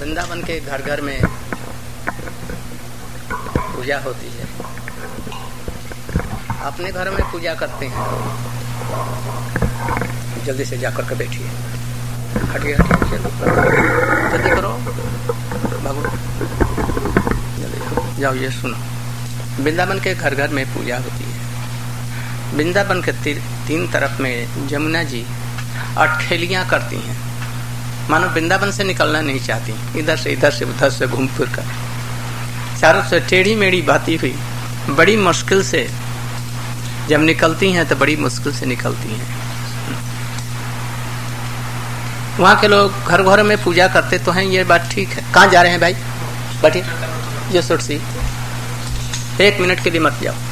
वृंदावन के घर घर में पूजा होती है। अपने घर में पूजा करते हैं। जल्दी से जाकर के बैठिए, हटिए हटिए, जल्दी करो बाबू, जल्दी जाओ। ये सुनो, वृंदावन के घर घर में पूजा होती है। वृंदावन के तीन तरफ में जमुना जी अठेलियां करती हैं, मानो वृंदावन से निकलना नहीं चाहती, इधर से उधर से घूम फिर कर चारों से टेढ़ी मेढ़ी बाती हुई बड़ी मुश्किल से जब निकलती हैं तो बड़ी मुश्किल से निकलती हैं। वहाँ के लोग घर घर में पूजा करते तो हैं, ये बात ठीक है। कहाँ जा रहे हैं भाई? बैठिए, ये सुरसी 1 मिनट के लिए मत जाओ।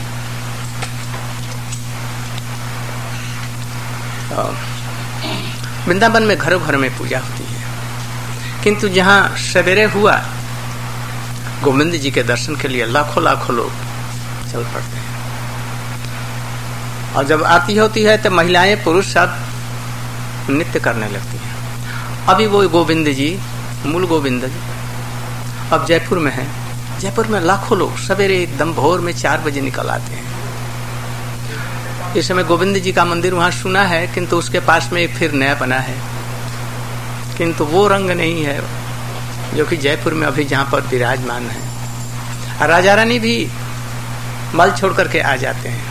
वृंदावन में घरों घर में पूजा होती है, किंतु जहाँ सवेरे हुआ गोविंद जी के दर्शन के लिए लाखों लाखों लोग चल पड़ते हैं। और जब आरती होती है तो महिलाएं पुरुष सब नृत्य करने लगती हैं। अभी वो गोविंद जी, मूल गोविंद जी अब जयपुर में है। जयपुर में लाखों लोग सवेरे एकदम भोर में 4 बजे निकल आते हैं। इस समय गोविंद जी का मंदिर वहां सुना है, किंतु उसके पास में एक फिर नया बना है, किंतु वो रंग नहीं है जो कि जयपुर में अभी जहां पर विराजमान है। राजा रानी भी मल छोड़ करके आ जाते हैं।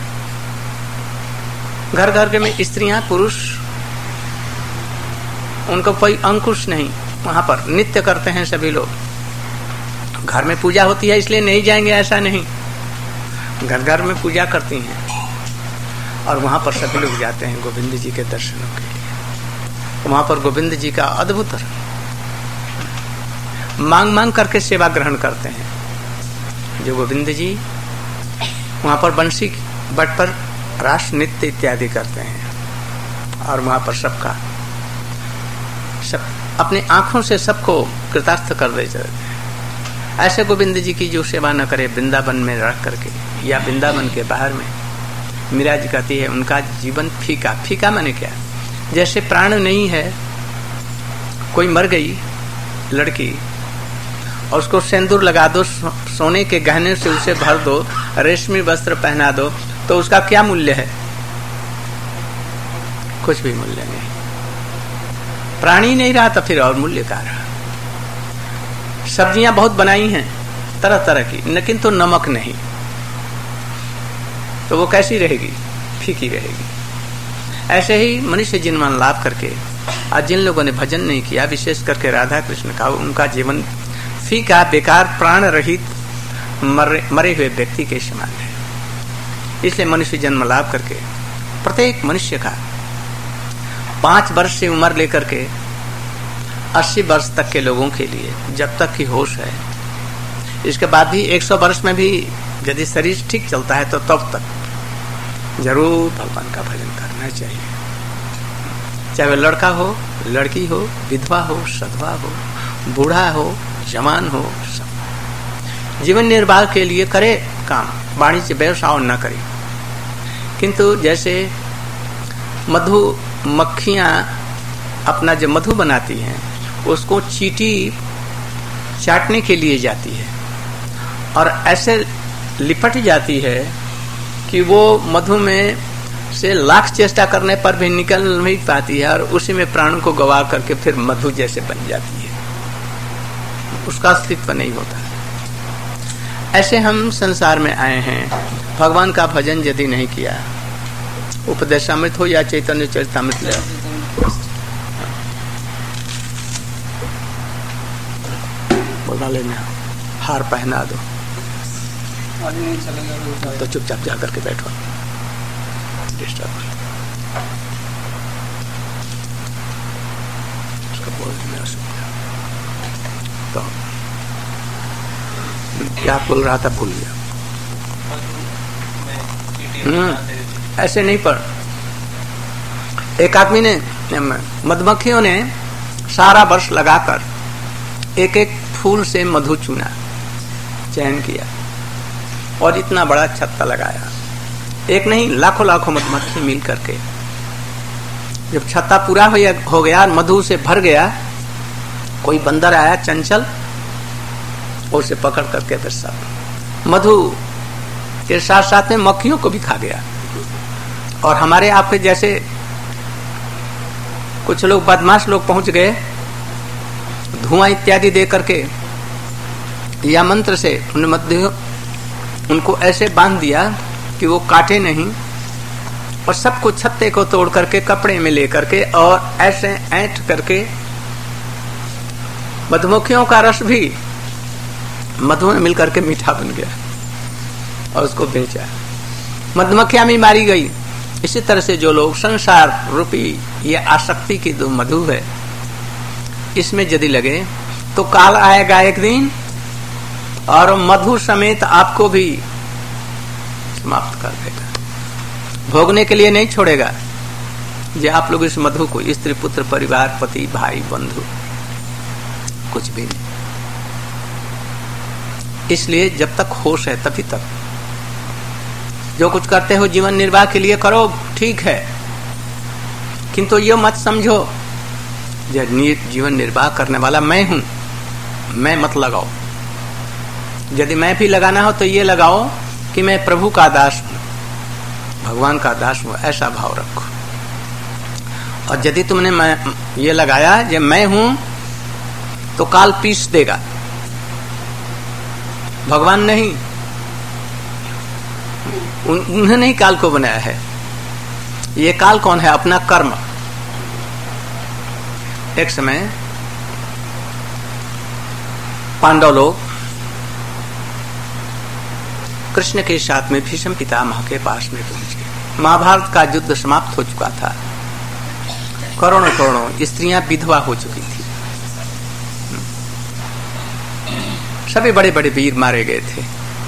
घर घर में स्त्रियां पुरुष उनको कोई अंकुश नहीं, वहां पर नृत्य करते हैं सभी लोग। घर में पूजा होती है इसलिए नहीं जाएंगे ऐसा नहीं, घर घर में पूजा करती हैं और वहां पर सभी लोग जाते हैं गोविंद जी के दर्शनों के लिए। वहां पर गोविंद जी का अद्भुत मांग मांग करके सेवा ग्रहण करते हैं। जो गोविंद जी वहां पर बंसी बट पर रास नृत्य इत्यादि करते हैं और वहां पर सब अपने आंखों से सबको कृतार्थ कर देते हैं। ऐसे गोविंद जी की जो सेवा न करे वृंदावन में रह करके या वृंदावन के बाहर में, मीरा जी कहती है उनका जीवन फीका। फीका माने क्या? जैसे प्राण नहीं है, कोई मर गई लड़की और उसको सिंदूर लगा दो, सोने के गहने से उसे भर दो, रेशमी वस्त्र पहना दो, तो उसका क्या मूल्य है? कुछ भी मूल्य नहीं। प्राणी नहीं रहा तो फिर और मूल्य का रहा। सब्जियां बहुत बनाई हैं तरह तरह की, लेकिन तो नमक नहीं, तो वो कैसी रहेगी? फीकी रहेगी। ऐसे ही मनुष्य जन्म लाभ करके आज जिन लोगों ने भजन नहीं किया, विशेष करके राधा कृष्ण का, उनका जीवन फीका, बेकार, प्राण रहित मरे हुए व्यक्ति के समान है। इसलिए मनुष्य जन्म लाभ करके प्रत्येक मनुष्य का 5 वर्ष से उम्र लेकर के 80 वर्ष तक के लोगों के लिए, जब तक की होश है, इसके बाद भी 100 वर्ष में भी यदि शरीर ठीक चलता है तो तब तक जरूर भगवान का भजन करना चाहिए। चाहे वह लड़का हो, लड़की हो, विधवा हो, सधवा हो, बूढ़ा हो, जवान हो, सब जीवन निर्वाह के लिए करे काम, वाणिज्य व्यवसाय न करे। किंतु जैसे मधु मक्खियां अपना जो मधु बनाती हैं उसको चींटी चाटने के लिए जाती है और ऐसे लिपट जाती है कि वो मधु में से लाख चेष्टा करने पर भी निकल नहीं पाती है और उसी में प्राण को गवा करके फिर मधु जैसे बन जाती है, उसका अस्तित्व नहीं होता। ऐसे हम संसार में आए हैं, भगवान का भजन यदि नहीं किया, उपदेशामृत हो या चैतन्य चरितामृत ले बोला लेना, हार पहना दो तो चुपचाप जा करके बैठो, डिस्टर्ब तो क्या बोल रहा था भूल गया। ऐसे नहीं, पर एक आदमी ने, मधुमक्खियों ने सारा वर्ष लगाकर एक एक फूल से मधु चुना, चयन किया और इतना बड़ा छत्ता लगाया। एक नहीं, लाखों लाखों मधुमक्खी मिल करके जब छत्ता पूरा हो गया, मधु से भर गया, कोई बंदर आया चंचल, उसे पकड़ करके फिर सब मधु के साथ साथ में मक्खियों को भी खा गया। और हमारे आपके जैसे कुछ लोग बदमाश लोग पहुंच गए, धुआं इत्यादि दे करके या मंत्र से उनको ऐसे बांध दिया कि वो काटे नहीं, और सबको छत्ते को तोड़ करके कपड़े में ले करके और ऐसे ऐंठ करके मधुमक्खियों का रस भी मधु में मिलकर के मीठा बन गया और उसको बेचा। मधुमक्खियां भी मारी गई। इसी तरह से जो लोग संसार रूपी ये आसक्ति की जो मधु है इसमें यदि लगे तो काल आएगा एक दिन और मधु समेत आपको भी समाप्त कर देगा, भोगने के लिए नहीं छोड़ेगा। जे आप लोग इस मधु को स्त्री पुत्र परिवार पति भाई बंधु कुछ भी नहीं। इसलिए जब तक होश है तभी तक जो कुछ करते हो जीवन निर्वाह के लिए करो, ठीक है, किंतु ये मत समझो जीवन निर्वाह करने वाला मैं हूं, मैं मत लगाओ। यदि मैं भी लगाना हो तो ये लगाओ कि मैं प्रभु का दास हूं, भगवान का दास हूं, ऐसा भाव रखो। और यदि तुमने मैं ये लगाया जब मैं हूं तो काल पीस देगा, भगवान नहीं, उन्होंने ही काल को बनाया है। ये काल कौन है? अपना कर्म। एक समय पांडव लोग कृष्ण के साथ में भीष्म पितामह के पास में पहुंच गए। महाभारत का युद्ध समाप्त हो चुका था, करोड़ों करोड़ों स्त्रियां विधवा हो चुकी थी, सभी बड़े बड़े वीर मारे गए थे,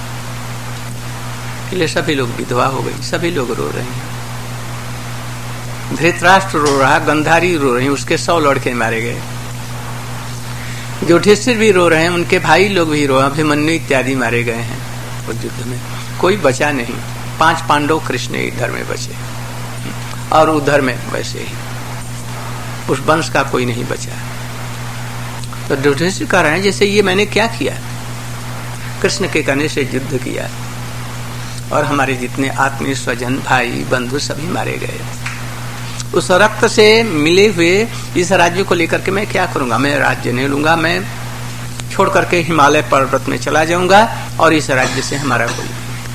इसलिए सभी लोग विधवा हो गई, सभी लोग रो रहे हैं। धृतराष्ट्र रो रहा, गंधारी रो रही, उसके 100 लड़के मारे गए। युधिष्ठिर भी रो रहे हैं, उनके भाई लोग भी रो, अभिमन्यु इत्यादि मारे गए हैं उस युद्ध में, कोई बचा नहीं। 5 पांडव कृष्ण इधर में बचे और उधर में वैसे ही उस वंश का कोई नहीं बचा। तो युधिष्ठिर कह रहे हैं जैसे ये मैंने क्या किया, कृष्ण के कहने से युद्ध किया और हमारे जितने आत्मीय स्वजन भाई बंधु सभी मारे गए। उस रक्त से मिले हुए इस राज्य को लेकर के मैं क्या करूंगा? मैं राज्य नहीं लूंगा, मैं छोड़ करके हिमालय पर्वत में चला जाऊंगा और इस राज्य से हमारा कोई।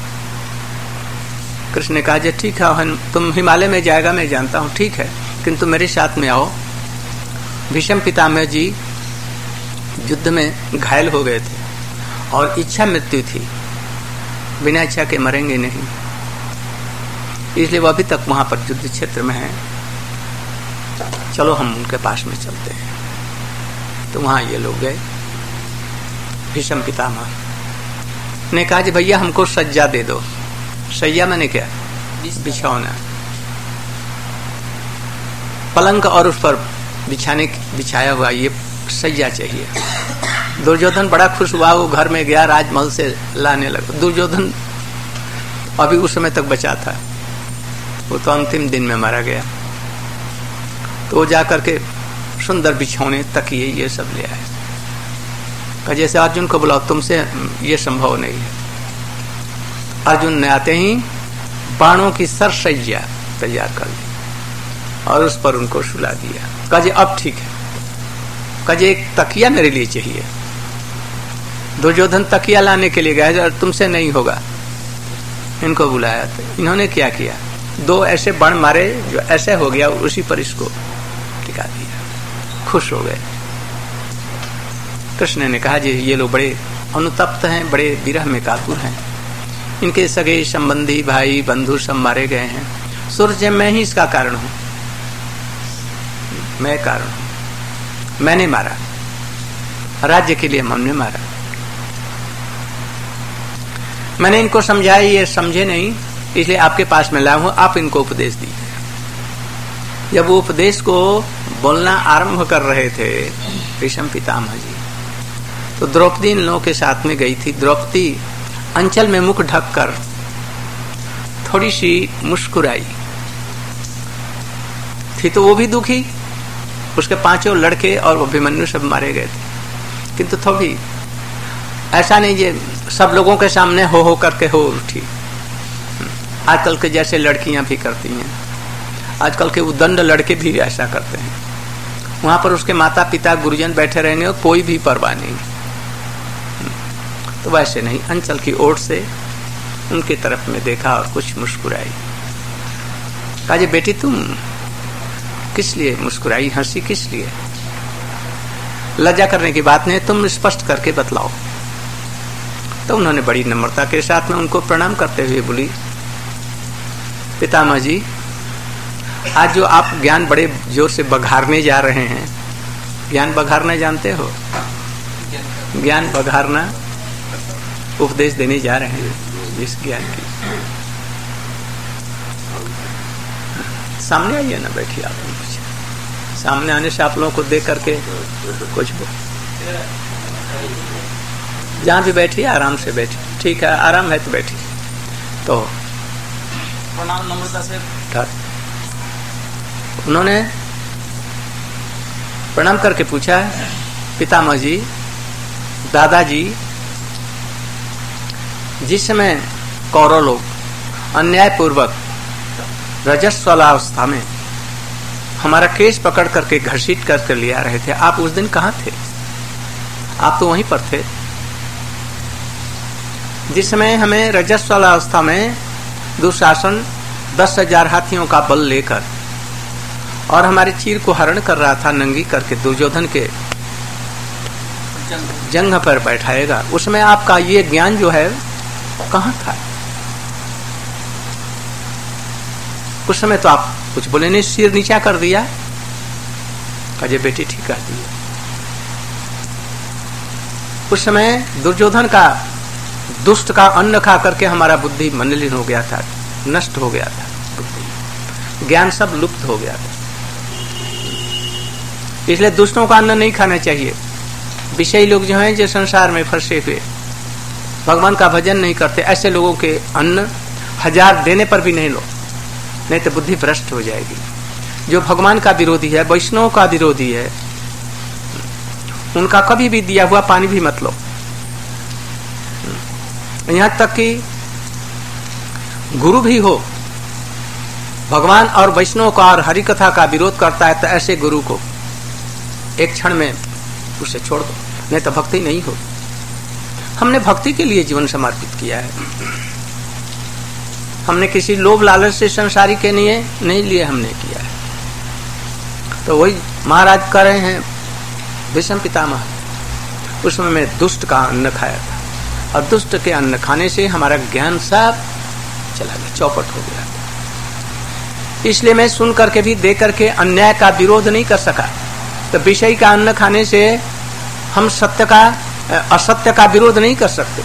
कृष्ण ने कहा जे ठीक है, तुम हिमालय में जाएगा मैं जानता हूं, ठीक है, किंतु मेरे साथ में आओ। भीष्म पितामह जी युद्ध में घायल हो गए थे और इच्छा मृत्यु थी, बिना इच्छा के मरेंगे नहीं, इसलिए वो अभी तक वहां पर युद्ध क्षेत्र में है। चलो हम उनके पास में चलते हैं। तो वहां ये लोग गए। भीष्म पितामह ने कहा जी भैया हमको सज्जा दे दो। सज्जा मैंने क्या? बिछौना, पलंग और उस पर बिछाया हुआ ये सज्जा चाहिए। दुर्योधन बड़ा खुश हुआ, वो घर में गया, राजमहल से लाने लगा। दुर्योधन अभी उस समय तक बचा था, वो तो अंतिम दिन में मारा गया। तो वो जाकर के सुंदर बिछौने तकिए ये सब ले आए। जैसे अर्जुन को बुलाओ, तुमसे ये संभव नहीं है। अर्जुन ने आते ही बाणों की सरसज्जा तैयार कर ली और उस पर उनको सुला दिया। कहा जी अब ठीक है। कहा जी एक तकिया मेरे लिए चाहिए। दुर्योधन तकिया लाने के लिए गए और तुमसे नहीं होगा, इनको बुलाया। तो इन्होंने क्या किया, 2 ऐसे बाण मारे जो ऐसे हो गया, उसी पर इसको टिका दिया। खुश हो गए। कृष्ण ने कहा जी ये लोग बड़े अनुतप्त हैं, बड़े विरह में कातुर हैं, इनके सगे संबंधी भाई बंधु सब मारे गए हैं। सूर्य मैं ही इसका कारण हूं, मैं कारण हूं, मैंने मारा, राज्य के लिए हमने मारा। मैंने इनको समझाया, ये समझे नहीं, इसलिए आपके पास में लाया हूं, आप इनको उपदेश दीजिए। जब वो उपदेश को बोलना आरंभ कर रहे थे भीष्म पितामह जी, तो द्रौपदी इन लोगों के साथ में गई थी। द्रौपदी अंचल में मुख ढककर थोड़ी सी मुस्कुराई थी, तो वो भी दुखी उसके 5 लड़के और अभिमन्यु सब मारे गए थे। किंतु थोड़ी ऐसा नहीं ये सब लोगों के सामने हो करके हो उठी। आजकल के जैसे लड़कियां भी करती हैं, आजकल के उदंड लड़के भी ऐसा करते हैं। वहां पर उसके माता पिता गुरुजन बैठे रहेंगे और कोई भी परवाह नहीं। तो वैसे नहीं, अंचल की ओर से उनकी तरफ में देखा और कुछ मुस्कुराई। कहा जी बेटी तुम किस लिए मुस्कुराई, हंसी किस लिए? लज्जा करने की बात नहीं, तुम स्पष्ट करके बतलाओ। तो उन्होंने बड़ी नम्रता के साथ में उनको प्रणाम करते हुए बोली, पितामह जी आज जो आप ज्ञान बड़े जोर से बघारने जा रहे हैं, ज्ञान बघारना जानते हो? ज्ञान बघारना उपदेश देने जा रहे हैं जिस ज्ञान की। सामने आइए ना, बैठिए आप कुछ सामने आने से आप लोगों को देख करके कुछ जहां भी बैठिए आराम से बैठिए। ठीक है, आराम है तो बैठिए। तो प्रणाम नम्रता से। उन्होंने प्रणाम करके पूछा, पितामह जी, दादाजी, जिस समय कौरव लोग अन्याय पूर्वक रजस्वलावस्था में हमारा केस पकड़ करके घसीट करके ले आ रहे थे, आप उस दिन कहाँ थे? आप तो वहीं पर थे। जिस समय हमें रजस्वलावस्था में दुशासन 10,000 हाथियों का बल लेकर और हमारे चीर को हरण कर रहा था, नंगी करके दुर्योधन के जंग पर बैठाएगा, उसमें आपका ये ज्ञान जो है कहाँ था? उस समय तो आप कुछ बोले नहीं, सिर नीचा कर दिया। कहे बेटी ठीक कह दी। उस समय दुर्योधन का दुष्ट का अन्न खा करके हमारा बुद्धि मनलिन हो गया था, नष्ट हो गया था, ज्ञान सब लुप्त हो गया था। इसलिए दुष्टों का अन्न नहीं खाना चाहिए। विषयी लोग जो हैं, जो संसार में फंसे हुए, भगवान का भजन नहीं करते, ऐसे लोगों के अन्न 1000 देने पर भी नहीं लो, नहीं तो बुद्धि भ्रष्ट हो जाएगी। जो भगवान का विरोधी है, वैष्णव का विरोधी है, उनका कभी भी दिया हुआ पानी भी मत लो। यहां तक कि गुरु भी हो, भगवान और वैष्णव का और हरि कथा का विरोध करता है, तो ऐसे गुरु को एक क्षण में उसे छोड़ दो, नहीं तो भक्ति नहीं हो। हमने भक्ति के लिए जीवन समर्पित किया है। हमने किसी लोभ लालच से संसारी के लिए नहीं लिए, हमने किया है। तो वही महाराज कर रहे हैं, भीष्म पितामह, उसमें मैं दुष्ट का अन्न खाया था, और दुष्ट के अन्न खाने से हमारा ज्ञान सब चला गया, चौपट हो गया। इसलिए मैं सुन करके भी दे करके अन्याय का विरोध नहीं कर सका। तो विषय का अन्न खाने से हम सत्य का, असत्य का विरोध नहीं कर सकते।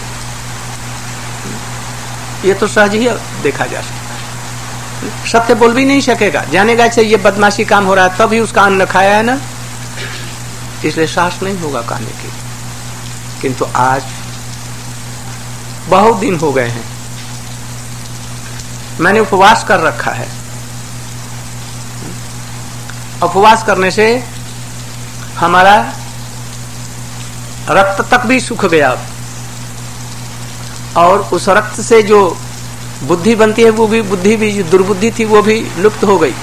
ये तो सहज ही देखा जा सकता है। सत्य बोल भी नहीं सकेगा, जानेगा से ये बदमाशी काम हो रहा है, तभी उसका अन्न खाया है ना, इसलिए साहस नहीं होगा कहने की। किंतु आज बहुत दिन हो गए हैं, मैंने उपवास कर रखा है। उपवास करने से हमारा रक्त तक भी सूख गया, और उस रक्त से जो बुद्धि बनती है, वो भी बुद्धि भी, जो दुर्बुद्धि थी वो भी लुप्त हो गई,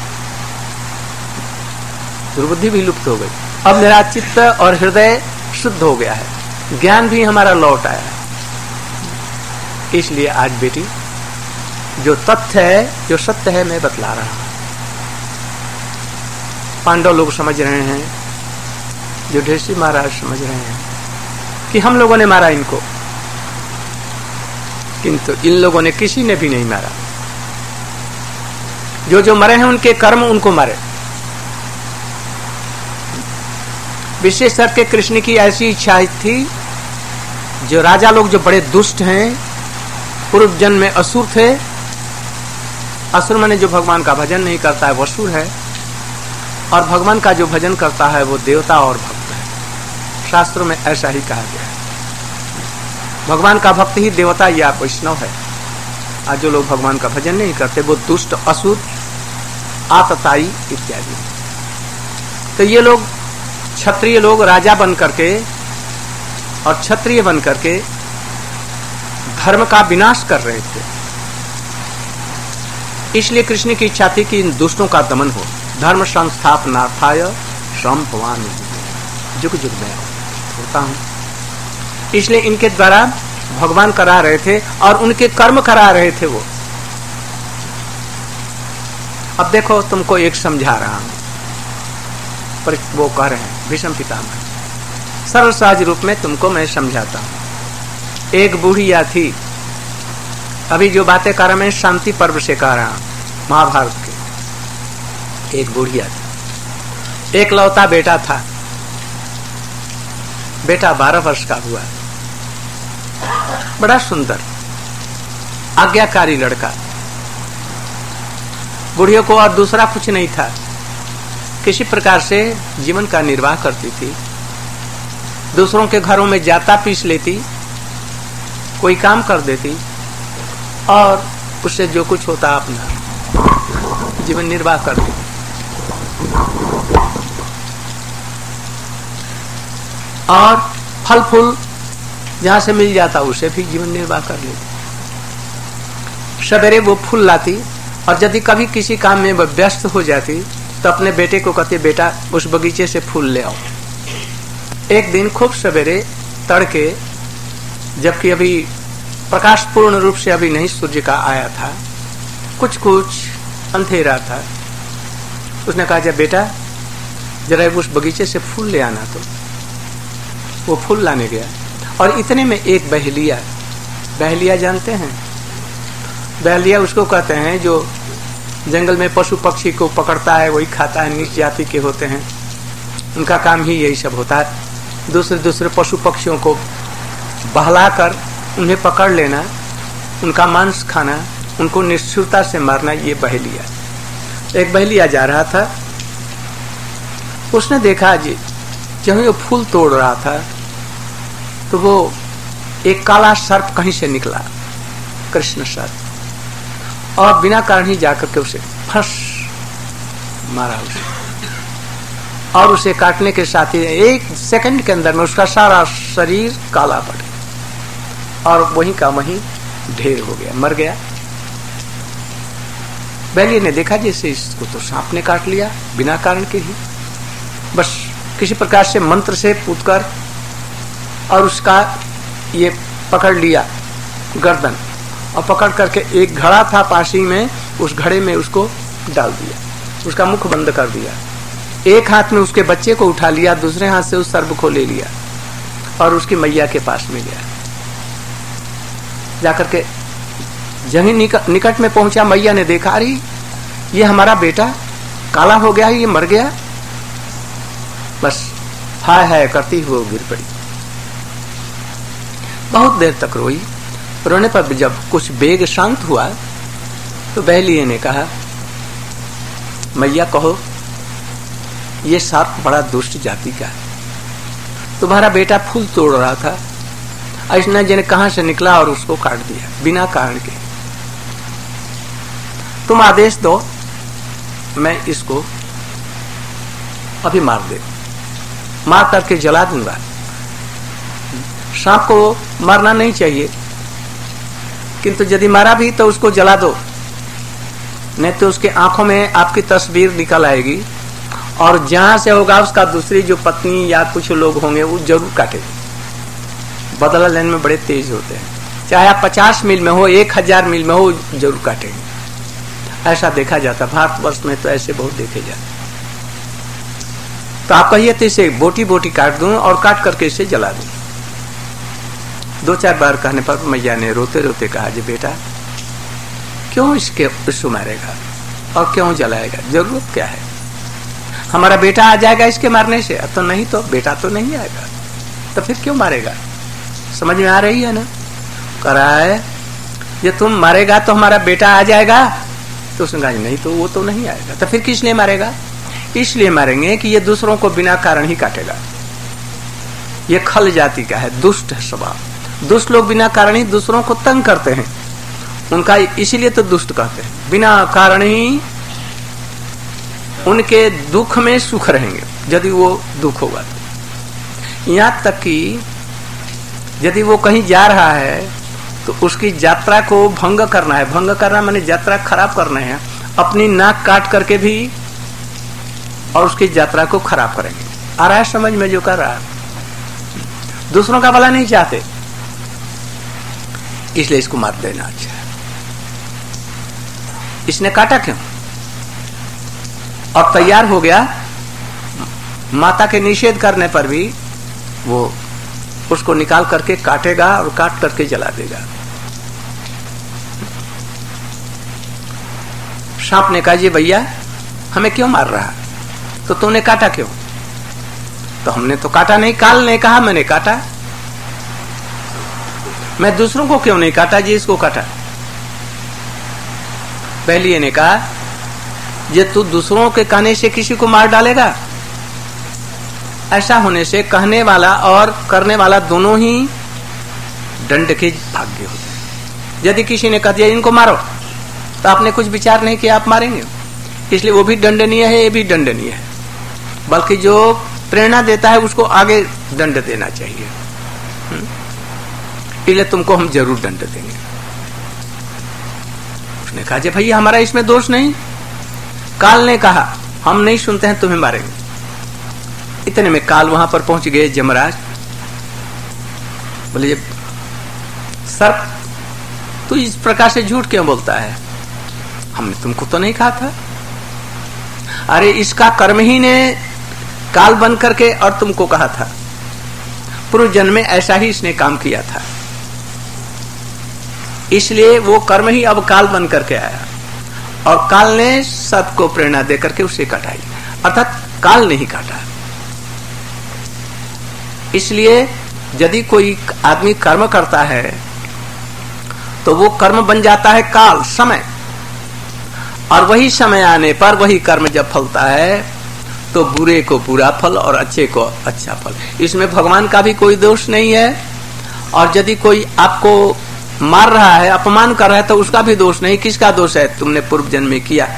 दुर्बुद्धि भी लुप्त हो गई। अब मेरा चित्त और हृदय शुद्ध हो गया है, ज्ञान भी हमारा लौट आया है। इसलिए आज बेटी, जो तथ्य है, जो सत्य है, मैं बतला रहा हूं। पांडव लोग समझ रहे हैं, युधिष्ठिर महाराज समझ रहे हैं कि हम लोगों ने मारा इनको, किंतु इन लोगों ने किसी ने भी नहीं मारा। जो जो मरे हैं उनके कर्म उनको मारे। विशेष करके कृष्ण की ऐसी इच्छा थी, जो राजा लोग जो बड़े दुष्ट हैं, पूर्व जन्म में असुर थे, असुर माने जो भगवान का भजन नहीं करता है वो असुर है, और भगवान का जो भजन करता है वो देवता और भक्त है। शास्त्रों में ऐसा ही कहा गया है, भगवान का भक्त ही देवता या वैष्णव है। आज जो लोग भगवान का भजन नहीं करते वो दुष्ट, असुर, आतताई इत्यादि। तो ये लोग क्षत्रिय लोग राजा बन करके और क्षत्रिय बन करके धर्म का विनाश कर रहे थे। इसलिए कृष्ण की इच्छा थी कि इन दुष्टों का दमन हो। धर्म संस्थापनार्थाय श्रम भवान जुग जुग में होता हूं। इसलिए इनके द्वारा भगवान करा रहे थे और उनके कर्म करा रहे थे वो। अब देखो तुमको एक समझा रहा हूं, पर वो कह रहे हैं भीष्म पितामह, सरल सहज रूप में तुमको मैं समझाता हूं। एक बुढ़िया थी, अभी जो बातें कर रहा मैं शांति पर्व से कह रहा हूं, महाभारत के। एक बुढ़िया थी, एक लौता बेटा था। बेटा 12 वर्ष का हुआ, बड़ा सुंदर आज्ञाकारी लड़का। बुढ़ियों को और दूसरा कुछ नहीं था, किसी प्रकार से जीवन का निर्वाह करती थी। दूसरों के घरों में जाता पीस लेती, कोई काम कर देती और उससे जो कुछ होता अपना जीवन निर्वाह करती। और फल फूल जहां से मिल जाता उसे भी जीवन निर्वाह कर लेती। सवेरे वो फूल लाती और यदि कभी किसी काम में व्यस्त हो जाती तो अपने बेटे को कहती, बेटा उस बगीचे से फूल ले आओ। एक दिन खूब सवेरे तड़के, जबकि अभी प्रकाश पूर्ण रूप से अभी नहीं सूर्य का आया था, कुछ कुछ अंधेरा था, उसने कहा, जब बेटा जरा उस बगीचे से फूल ले आना। तो वो फूल लाने गया और इतने में एक बहेलिया, बहेलिया जानते हैं? बहेलिया उसको कहते हैं जो जंगल में पशु पक्षी को पकड़ता है, वही खाता है, नीच जाति के होते हैं, उनका काम ही यही सब होता है। दूसरे दूसरे पशु पक्षियों को बहलाकर उन्हें पकड़ लेना, उनका मांस खाना, उनको निष्ठुरता से मारना, ये बहेलिया। एक बहेलिया जा रहा था, उसने देखा जी जब वो फूल तोड़ रहा था तो वो एक काला सर्प कहीं से निकला, कृष्ण सर्प, और बिना कारण ही जाकर के उसे फंस मारा उसे, और उसे काटने के साथ ही 1 सेकंड के अंदर में उसका सारा शरीर काला पड़ गया और वहीं का वहीं ढेर हो गया, मर गया। बैलिए ने देखा जैसे इसको तो सांप ने काट लिया बिना कारण के ही, बस किसी प्रकार से मंत्र से पूछकर और उसका ये पकड़ लिया गर्दन, और पकड़ करके एक घड़ा था पासी में, उस घड़े में उसको डाल दिया, उसका मुख बंद कर दिया। एक हाथ में उसके बच्चे को उठा लिया, दूसरे हाथ से उस सर्प को ले लिया और उसकी मैया के पास में गया। जाकर के जहीं निकट में पहुंचा, मैया ने देखा, अरे ये हमारा बेटा काला हो गया, ये मर गया। बस हाय हाय करती हुई गिर पड़ी। बहुत देर तक रोई। रोने पर जब कुछ बेग शांत हुआ तो बहलिए ने कहा, मैया कहो, ये सांप बड़ा दुष्ट जाति का है। तुम्हारा बेटा फूल तोड़ रहा था, ऐसा जने कहां से निकला और उसको काट दिया बिना कारण के। तुम आदेश दो, मैं इसको अभी मार दे, मार करके जला दूंगा। सांप को मारना नहीं चाहिए, किंतु यदि मारा भी तो उसको जला दो, नहीं तो उसके आंखों में आपकी तस्वीर निकल आएगी और जहां से होगा उसका दूसरी जो पत्नी या कुछ लोग होंगे वो जरूर काटेंगे। बदला लेने में बड़े तेज होते हैं, चाहे आप 50 मील में हो, 1000 मील में हो, जरूर काटेंगे। ऐसा देखा जाता, भारतवर्ष में तो ऐसे बहुत देखे जाते। तो आप कहिए तो इसे बोटी बोटी काट दूं और काट करके इसे जला दूं। 2-4 बार कहने पर मैया ने रोते रोते कहा, जी बेटा क्यों इसको मारेगा और क्यों जलाएगा, जरूरत क्या है? हमारा बेटा आ जाएगा इसके मारने से, तो नहीं तो बेटा तो नहीं आएगा, तो फिर क्यों मारेगा? समझ में आ रही है ना? कह रहा है ये तुम मारेगा तो हमारा बेटा आ जाएगा, तो उसने कहा नहीं तो वो तो नहीं आएगा, तो फिर किस लिए मारेगा? इसलिए मारेंगे कि ये दूसरों को बिना कारण ही काटेगा। ये खल जाति का है, दुष्ट है स्वभाव। दुष्ट लोग बिना कारण ही दूसरों को तंग करते हैं, उनका इसीलिए तो दुष्ट कहते हैं। बिना कारण ही उनके दुख में सुख रहेंगे यदि वो दुख होगा तो। यहाँ तक कि यदि वो कहीं जा रहा है तो उसकी यात्रा को भंग करना है। भंग करना माने यात्रा खराब करना है, अपनी नाक काट करके भी और उसकी यात्रा को खराब करेंगे। आ रहा है समझ में जो कर रहा है? दूसरों का भला नहीं चाहते, इसलिए इसको मार देना अच्छा है। इसने काटा क्यों? और तैयार हो गया, माता के निषेध करने पर भी वो उसको निकाल करके काटेगा और काट करके जला देगा। सांप ने कहा जी भैया हमें क्यों मार रहा? तो तूने काटा क्यों? तो हमने तो काटा नहीं, काल ने कहा मैंने काटा। मैं दूसरों को क्यों नहीं काटा जी, इसको काटा। पहले ने कहा ये तू दूसरों के कहने से किसी को मार डालेगा? ऐसा होने से कहने वाला और करने वाला दोनों ही दंड के भाग्य होते हैं। यदि किसी ने कह दिया इनको मारो तो आपने कुछ विचार नहीं किया, आप मारेंगे, इसलिए वो भी दंडनीय है, ये भी दंडनीय है। बल्कि जो प्रेरणा देता है उसको आगे दंड देना चाहिए। इसलिए तुमको हम जरूर दंड देंगे। उसने कहा जी भैया हमारा इसमें दोष नहीं। काल ने कहा हम नहीं सुनते हैं, तुम्हें मारेंगे। इतने में काल वहां पर पहुंच गए। यमराज बोले सर तू इस प्रकार से झूठ क्यों बोलता है? हमने तुमको तो नहीं कहा था। अरे इसका कर्म ही ने काल बन करके और तुमको कहा था। पूर्व जन्म में ऐसा ही इसने काम किया था, इसलिए वो कर्म ही अब काल बन करके आया और काल ने सबको प्रेरणा देकर के उसे काटाई, अर्थात काल नहीं काटा। इसलिए यदि कोई आदमी कर्म करता है तो वो कर्म बन जाता है काल, समय, और वही समय आने पर वही कर्म जब फलता है तो बुरे को बुरा फल और अच्छे को अच्छा फल। इसमें भगवान का भी कोई दोष नहीं है, और यदि कोई आपको मार रहा है, अपमान कर रहा है, तो उसका भी दोष नहीं। किसका दोष है? तुमने पूर्व जन्म में किया।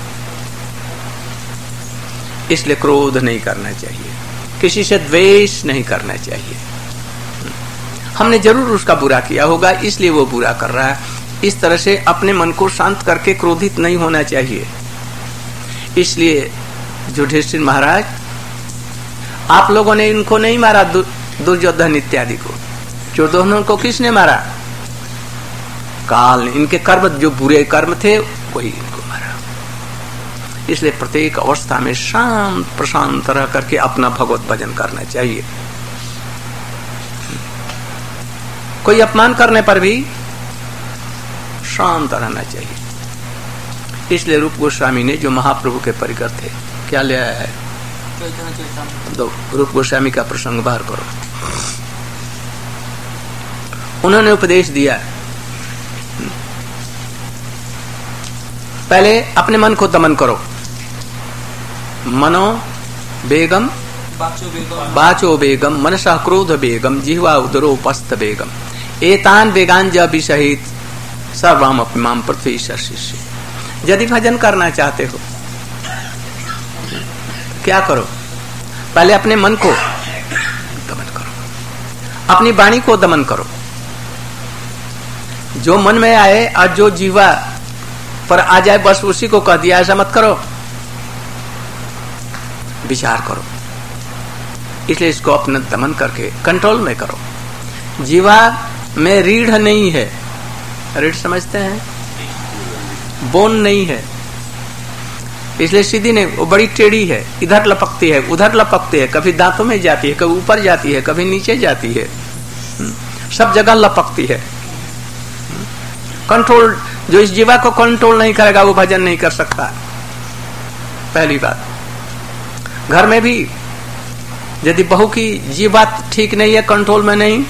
इसलिए क्रोध नहीं करना चाहिए, किसी से द्वेष नहीं करना चाहिए। हमने जरूर उसका बुरा किया होगा, इसलिए वो बुरा कर रहा है। इस तरह से अपने मन को शांत करके क्रोधित नहीं होना चाहिए। इसलिए युधिष्ठिर महाराज आप लोगों ने इनको नहीं मारा, दुर्योधन इत्यादि को। दुर्योधन को किसने मारा? काल ने। इनके कर्म जो बुरे कर्म थे वही इनको मारा। इसलिए प्रत्येक अवस्था में शांत प्रशांत रह करके अपना भगवत भजन करना चाहिए। कोई अपमान करने पर भी शांत रहना चाहिए। इसलिए रूप गोस्वामी ने जो महाप्रभु के परिकर थे, क्या ले आया है? दो रूप गोस्वामी का प्रसंग बाहर करो। उन्होंने उपदेश दिया, पहले अपने मन को दमन करो। मनो बेगम बाचो बेगम मनसा क्रोध बेगम जिह्वा उदरोपस्थ बेगम एतान बेगान ज विसहित सर्वम अपमाम पृथ्वी शिष्य। यदि भजन करना चाहते हो क्या करो? पहले अपने मन को दमन करो, अपनी वाणी को दमन करो। जो मन में आए और जो जीवा पर आ जाए बस उसी को कह दिया, ऐसा मत करो, विचार करो। इसलिए इसको अपना दमन करके कंट्रोल में करो। जीवा में रीढ़ नहीं है, रीढ़ समझते हैं? बोन नहीं है, इसलिए सीधी नहीं, वो बड़ी टेढ़ी है, इधर लपकती है उधर लपकती है, कभी दांतों में जाती है, कभी ऊपर जाती है, कभी नीचे जाती है, सब जगह लपकती है। कंट्रोल, जो इस जीवा को कंट्रोल नहीं करेगा वो भजन नहीं कर सकता। पहली बात। घर में भी यदि बहू की जीवा ठीक नहीं है, कंट्रोल में नहीं,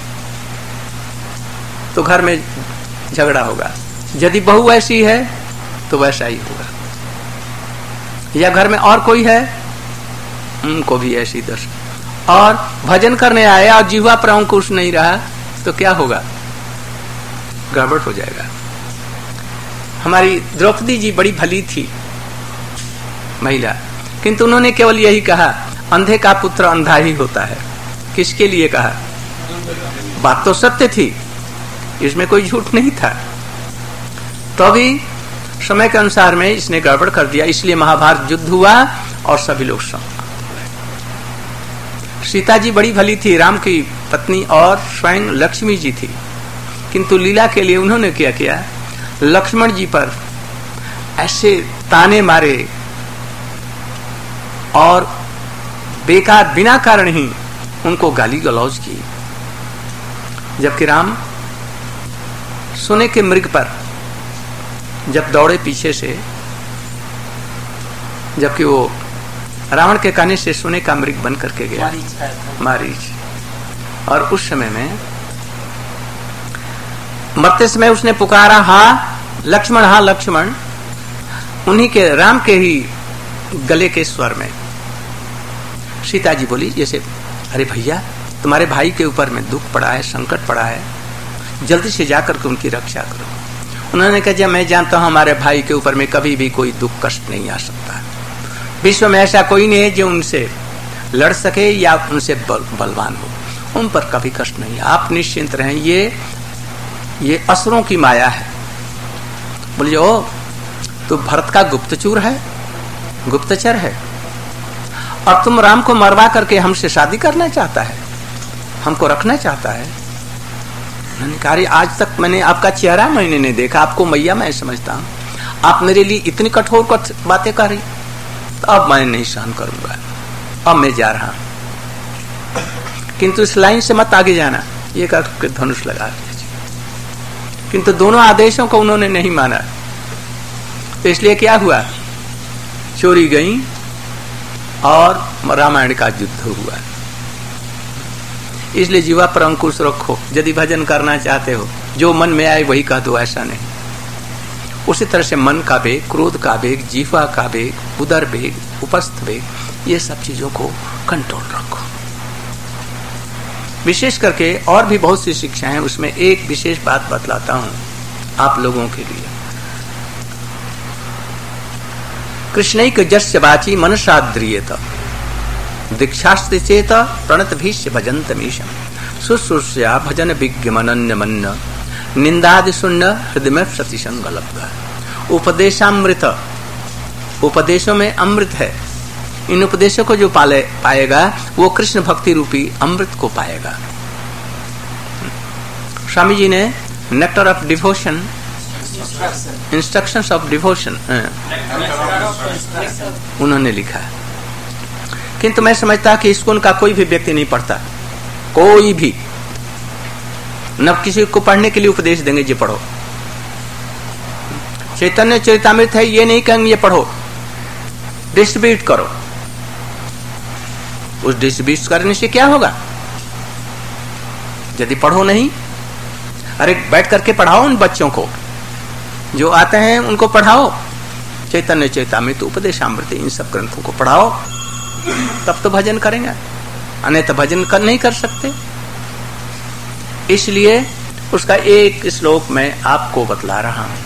तो घर में झगड़ा होगा। यदि बहू ऐसी है तो वैसा ही होगा। या घर में और कोई है, उनको भी ऐसी दशा। और भजन करने आए और जीवा पर अंकुश नहीं रहा तो क्या होगा? गड़बड़ हो जाएगा। हमारी द्रौपदी जी बड़ी भली थी महिला, किंतु उन्होंने केवल यही कहा, अंधे का पुत्र अंधा ही होता है। किसके लिए कहा? बात तो सत्य थी, इसमें कोई झूठ नहीं था। तो भी समय के अनुसार में इसने गड़बड़ कर दिया, इसलिए महाभारत युद्ध हुआ और सभी लोग सीता जी बड़ी भली थी, राम की पत्नी, और स्वयं लक्ष्मी जी थी, किंतु लीला के लिए उन्होंने क्या किया, लक्ष्मण जी पर ऐसे ताने मारे और बेकार बिना कारण ही उनको गाली गलौज की। जबकि राम सोने के मृग पर जब दौड़े पीछे से, जबकि वो रावण के कहने से सोने का मृग बन करके गया, मारीच। और उस समय में मरते समय उसने पुकारा, हा लक्ष्मण, हा लक्ष्मण, उन्हीं के राम के ही गले के स्वर में। सीता जी बोली जैसे, अरे भैया तुम्हारे भाई के ऊपर में दुख पड़ा है, संकट पड़ा है, जल्दी से जाकर के उनकी रक्षा करो। उन्होंने कहा, जब मैं जानता हूं हमारे भाई के ऊपर में कभी भी कोई दुख कष्ट नहीं आ सकता, विश्व में ऐसा कोई नहीं है जो उनसे लड़ सके या उनसे बलवान हो, उन पर कभी कष्ट नहीं है, आप निश्चिंत रहें, ये असुरों की माया है। बोलिए, ओ तो भरत का गुप्तचूर है, गुप्तचर है, और तुम राम को मरवा करके हमसे शादी करना चाहता है, हमको रखना चाहता है। उन्होंने कहा, आज तक मैंने आपका चेहरा मैंने नहीं देखा, आपको मैया मैं समझता हूं, आप मेरे लिए इतनी कठोर बातें कर रही, तो अब मैं नहीं सहन करूंगा, अब मैं जा रहा हूं, किंतु इस लाइन से मत आगे जाना, ये करके धनुष लगा दीजिए। किंतु दोनों आदेशों को उन्होंने नहीं माना, तो इसलिए क्या हुआ, चोरी गई और रामायण का युद्ध हुआ। इसलिए जीवा पर अंकुश रखो, यदि भजन करना चाहते हो जो मन में आए वही कह दो, ऐसा नहीं। उसी तरह से मन का वेग, क्रोध का वेग, जीवा का वेग, उदर वेग, उपस्थ वेग, ये सब चीजों को कंट्रोल रखो। विशेष करके और भी बहुत सी शिक्षाएं हैं, उसमें एक विशेष बात बतलाता हूं आप लोगों के लिए। कृष्णैक जस्य वाची मनसाद्रियेत दीक्षास्ति चेत प्रणत भीष्य भजन्तमीशम् शुश्रूष्या भजन विज्ञमनन्य मन्न निंदादि शून्य हृदय में प्रतिसंगलब्ध। उपदेशामृत, उपदेशों में अमृत है, इन उपदेशों को जो पाएगा वो कृष्ण भक्ति रूपी अमृत को पाएगा। स्वामी जी ने nectar of devotion, instructions of devotion उन्होंने लिखा, किंतु मैं समझता कि इसको उनका कोई भी व्यक्ति नहीं पढ़ता, कोई भी न किसी को पढ़ने के लिए उपदेश देंगे जी पढ़ो। चैतन्य चरितामृत है, ये नहीं कहेंगे ये पढ़ो, डिस्ट्रीब्यूट करो। उस डिस्ट्रीब्यूट करने से क्या होगा, यदि पढ़ो नहीं, अरे बैठ करके पढ़ाओ उन बच्चों को जो आते हैं, उनको पढ़ाओ। चैतन्य चैतामृत, उपदेशामृत, इन सब ग्रंथों को पढ़ाओ, तब तो भजन करेंगे, अन्यथा भजन नहीं कर सकते। इसलिए उसका एक श्लोक मैं आपको बतला रहा हूं।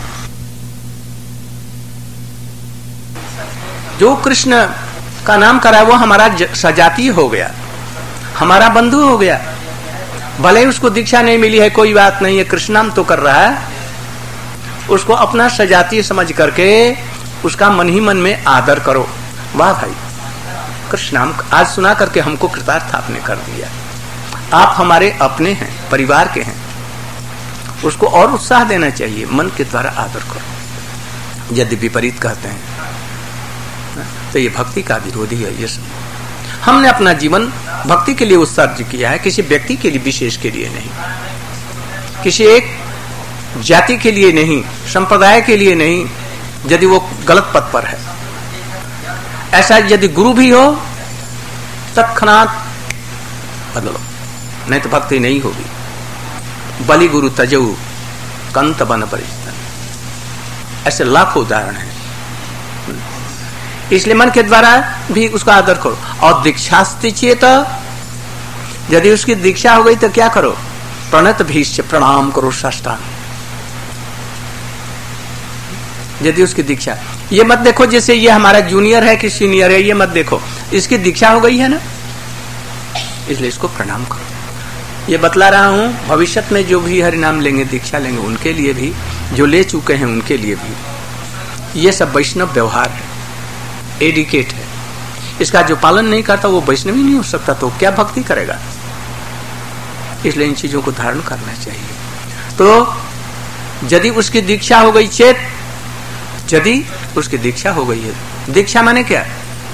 जो कृष्ण का नाम करा वो हमारा सजाती हो गया, हमारा बंधु हो गया। भले ही उसको दीक्षा नहीं मिली है, कोई बात नहीं है, कृष्ण नाम तो कर रहा है, उसको अपना सजाती समझ करके उसका मन ही मन में आदर करो। वाह भाई, कृष्ण नाम आज सुना करके हमको कृतार्थ आपने कर दिया, आप हमारे अपने हैं, परिवार के हैं, उसको और उत्साह देना चाहिए, मन के द्वारा आदर करो। यदि विपरीत कहते हैं तो ये भक्ति का विरोधी है। ये सब हमने अपना जीवन भक्ति के लिए उत्सर्ग किया है, किसी व्यक्ति के लिए विशेष के लिए नहीं, किसी एक जाति के लिए नहीं, संप्रदाय के लिए नहीं, यदि वो गलत पथ पर है। ऐसा यदि गुरु भी हो तत्क्षणात बदलो, नहीं तो भक्ति नहीं होगी। बलि गुरु तजऊ कंत बन परिस्तन, ऐसे लाखों उदाहरण हैं। इसलिए मन के द्वारा भी उसका आदर करो। और दीक्षास्ति चेत, यदि उसकी दीक्षा हो गई तो क्या करो, प्रणत भीष्य, प्रणाम करो साष्टांग। यदि उसकी दीक्षा, ये मत देखो जैसे ये हमारा जूनियर है कि सीनियर है, ये मत देखो, इसकी दीक्षा हो गई है ना, इसलिए इसको प्रणाम करो। ये बतला रहा हूं, भविष्य में जो भी हरि नाम लेंगे, दीक्षा लेंगे, उनके लिए भी, जो ले चुके हैं उनके लिए भी ये सब वैष्णव व्यवहार है, एडिकेट है। इसका जो पालन नहीं करता वो वैष्णव ही नहीं हो सकता, तो क्या भक्ति करेगा। इसलिए इन चीजों को धारण करना चाहिए। तो यदि उसकी दीक्षा हो गई चेत, यदि उसकी दीक्षा हो गई है, दीक्षा माने क्या,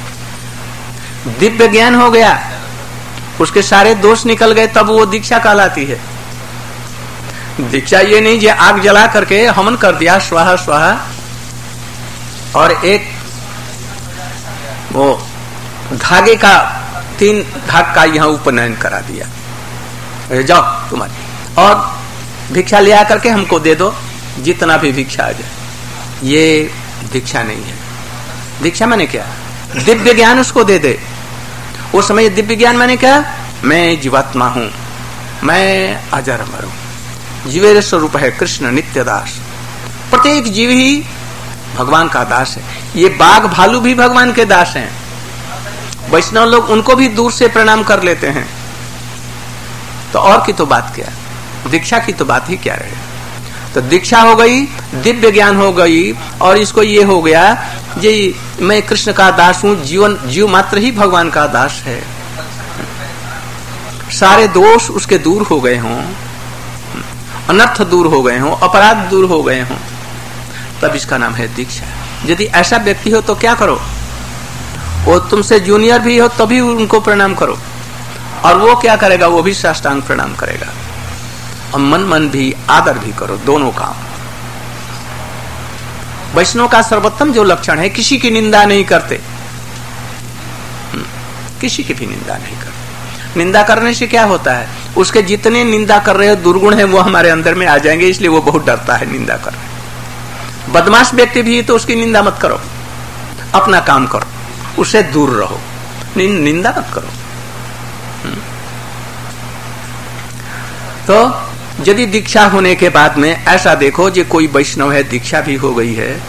दिव्य ज्ञान हो गया, उसके सारे दोष निकल गए, तब वो दीक्षा कहलाती है। दीक्षा ये नहीं जो आग जला करके हवन कर दिया स्वाहा स्वाहा, और एक वो धागे का 3 धाग का यहाँ उपनयन करा दिया, जाओ तुम्हारी, और भिक्षा ले आकर के हमको दे दो, जितना भी भिक्षा आ जाए, ये दीक्षा नहीं है। दीक्षा माने क्या, दिव्य ज्ञान उसको दे दे। उस समय दिव्य ज्ञान माने क्या, मैं जीवात्मा हूं, मैं अजर अमर हूं, जीवेर स्वरूप है कृष्ण नित्य दास। प्रत्येक जीव ही भगवान का दास है। ये बाघ भालू भी भगवान के दास हैं। वैष्णव लोग उनको भी दूर से प्रणाम कर लेते हैं, तो और की तो बात क्या, दीक्षा की तो बात ही क्या रहे। तो दीक्षा हो गई, दिव्य ज्ञान हो गई, और इसको ये हो गया जी मैं कृष्ण का दास हूं, जीव मात्र ही भगवान का दास है, सारे दोष उसके दूर हो गए हों, अनर्थ दूर हो गए हों, अपराध दूर हो गए हों, तब इसका नाम है दीक्षा। यदि ऐसा व्यक्ति हो तो क्या करो, वो तुमसे जूनियर भी हो तभी उनको प्रणाम करो, और वो क्या करेगा, वो भी साष्टांग प्रणाम करेगा, और मन भी आदर भी करो, दोनों काम। वैष्णव का सर्वोत्तम जो लक्षण है, किसी की निंदा नहीं करते, किसी की भी निंदा नहीं करते। निंदा करने से क्या होता है, उसके जितने निंदा कर रहे हो दुर्गुण है वो हमारे अंदर में आ जाएंगे, इसलिए वो बहुत डरता है निंदा करने। बदमाश व्यक्ति भी तो उसकी निंदा मत करो, अपना काम करो, उससे दूर रहो, निंदा मत करो। तो यदि दीक्षा होने के बाद में ऐसा देखो जो कोई वैष्णव है, दीक्षा भी हो गई है,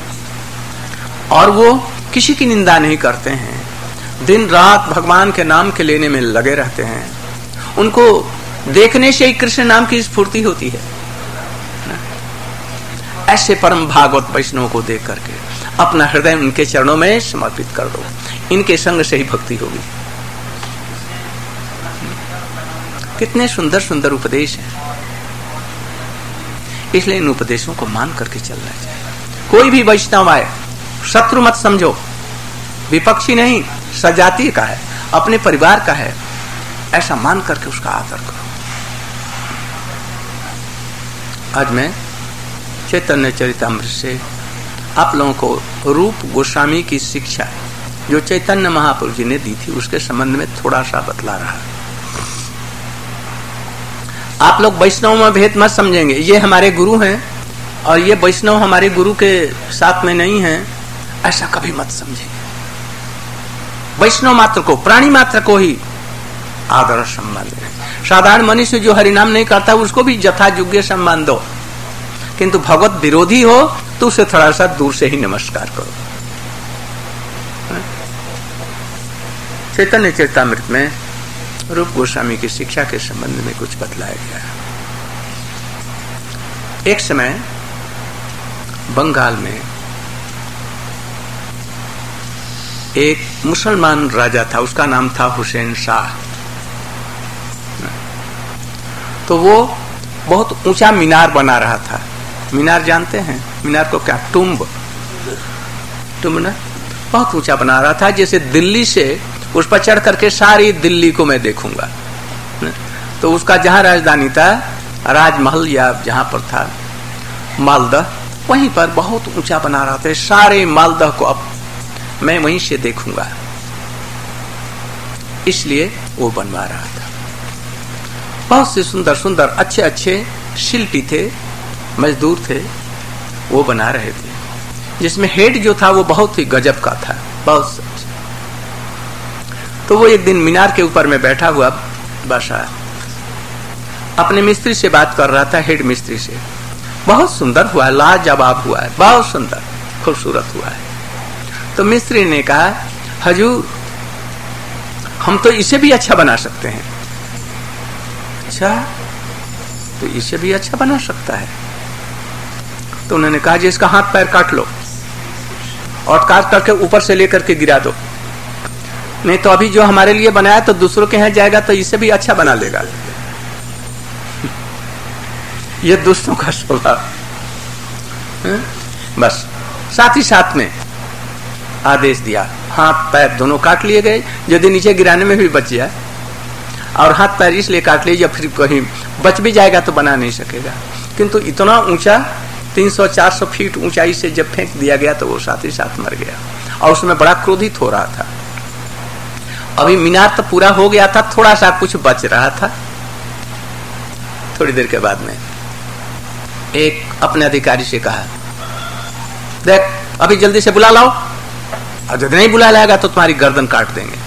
और वो किसी की निंदा नहीं करते हैं, दिन रात भगवान के नाम के लेने में लगे रहते हैं, उनको देखने से ही कृष्ण नाम की स्फूर्ति होती है। ऐसे परम भागवत वैष्णव को देख करके अपना हृदय उनके चरणों में समर्पित कर दो, इनके संग से ही भक्ति होगी। कितने सुंदर सुंदर उपदेश हैं, इसलिए इन उपदेशों को मान करके चलना चाहिए। कोई भी वैष्णव आए, शत्रु मत समझो, विपक्षी नहीं, सजातीय का है, अपने परिवार का है, ऐसा मान करके उसका आदर करो। आज मैं चैतन्य चरितामृत से आप लोगों को रूप गोस्वामी की शिक्षा जो चैतन्य महाप्रभु जी ने दी थी उसके संबंध में थोड़ा सा बतला रहा। आप लोग वैष्णव में भेद मत समझेंगे, ये हमारे गुरु हैं और ये वैष्णव हमारे गुरु के साथ में नहीं है, ऐसा कभी मत समझेंगे। वैष्णव मात्र को, प्राणी मात्र को ही आदर सम्मान देना। साधारण मनुष्य जो हरिनाम नहीं करता उसको भी यथा योग्य सम्मान दो, किंतु भगवत विरोधी हो तो उसे थोड़ा सा दूर से ही नमस्कार करो। चैतन्य चरितामृत में रूप गोस्वामी की शिक्षा के संबंध में कुछ बतलाया गया है। एक समय बंगाल में एक मुसलमान राजा था, उसका नाम था हुसैन शाह। तो वो बहुत ऊंचा मीनार बना रहा था। मीनार जानते हैं, मीनार को क्या, टुम्ब ना, बहुत ऊंचा बना रहा था, जैसे दिल्ली से उस पर चढ़ करके सारी दिल्ली को मैं देखूंगा। तो उसका जहां राजधानी था, राजमहल या जहां पर था मालदह, वहीं पर बहुत ऊंचा बना रहा था, सारे मालदह को अब मैं वहीं से देखूंगा, इसलिए वो बनवा रहा था। बहुत से सुंदर सुंदर अच्छे अच्छे शिल्पी थे, मजदूर थे, वो बना रहे थे, जिसमें हेड जो था वो बहुत ही गजब का था, बहुत सच। तो वो एक दिन मीनार के ऊपर में बैठा हुआ बादशाह अपने मिस्त्री से बात कर रहा था, हेड मिस्त्री से। बहुत सुंदर हुआ, लाजवाब हुआ है, बहुत सुंदर, खूबसूरत हुआ है। तो मिस्त्री ने कहा, हजूर हम तो इसे भी अच्छा बना सकते हैं। अच्छा, तो इसे भी अच्छा बना सकता है। तो उन्होंने कहा जी इसका हाथ पैर काट लो और काट करके ऊपर से लेकर के गिरा दो, नहीं तो अभी जो हमारे लिए बनाया तो दूसरों के यहाँ जाएगा तो इसे भी अच्छा बना लेगा। ये दोस्तों का स्वभाव। बस साथ ही साथ में आदेश दिया, हाथ पैर दोनों काट लिए गए। यदि नीचे गिराने में भी बच जाए, और हाथ पैर इसलिए काट लिए जब फिर कहीं बच भी जाएगा तो बना नहीं सकेगा। किंतु इतना ऊंचा 300-400 फीट ऊंचाई से जब फेंक दिया गया तो वो साथ ही साथ मर गया। और उसमें बड़ा क्रोधित हो रहा था। अभी मीनार तो पूरा हो गया था, थोड़ा सा कुछ बच रहा था। थोड़ी देर के बाद में एक अपने अधिकारी से कहा, देख अभी जल्दी से बुला लाओ, और यदि नहीं बुला लाएगा तो तुम्हारी गर्दन काट देंगे।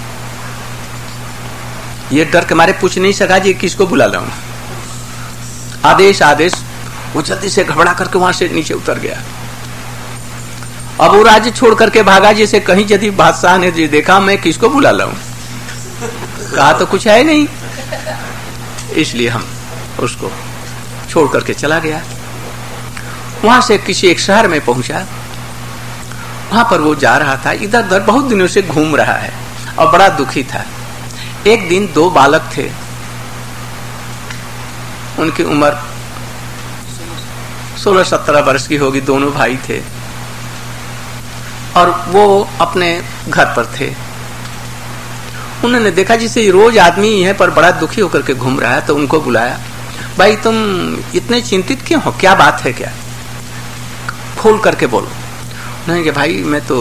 ये डर के मारे पूछ नहीं सका जी किसको बुला लाऊं। आदेश आदेश, वो जल्दी से घबरा करके वहां से नीचे उतर गया। अब वो राज्य छोड़ करके भागा, जैसे कहीं यदि बादशाह ने जी देखा मैं किसको बुला लाऊं, कहा तो कुछ है नहीं, इसलिए हम उसको छोड़ करके चला गया। वहां से किसी एक शहर में पहुंचा। वहां पर वो जा रहा था, इधर उधर बहुत दिनों से घूम रहा है और बड़ा दुखी था। एक दिन दो बालक थे, उनकी उम्र 16-17 वर्ष की होगी, दोनों भाई थे और वो अपने घर पर थे। उन्होंने देखा जिसे रोज आदमी है पर बड़ा दुखी होकर के घूम रहा है, तो उनको बुलाया, भाई तुम इतने चिंतित क्यों हो, क्या बात है, क्या खोल करके बोलो। नहीं कि भाई मैं तो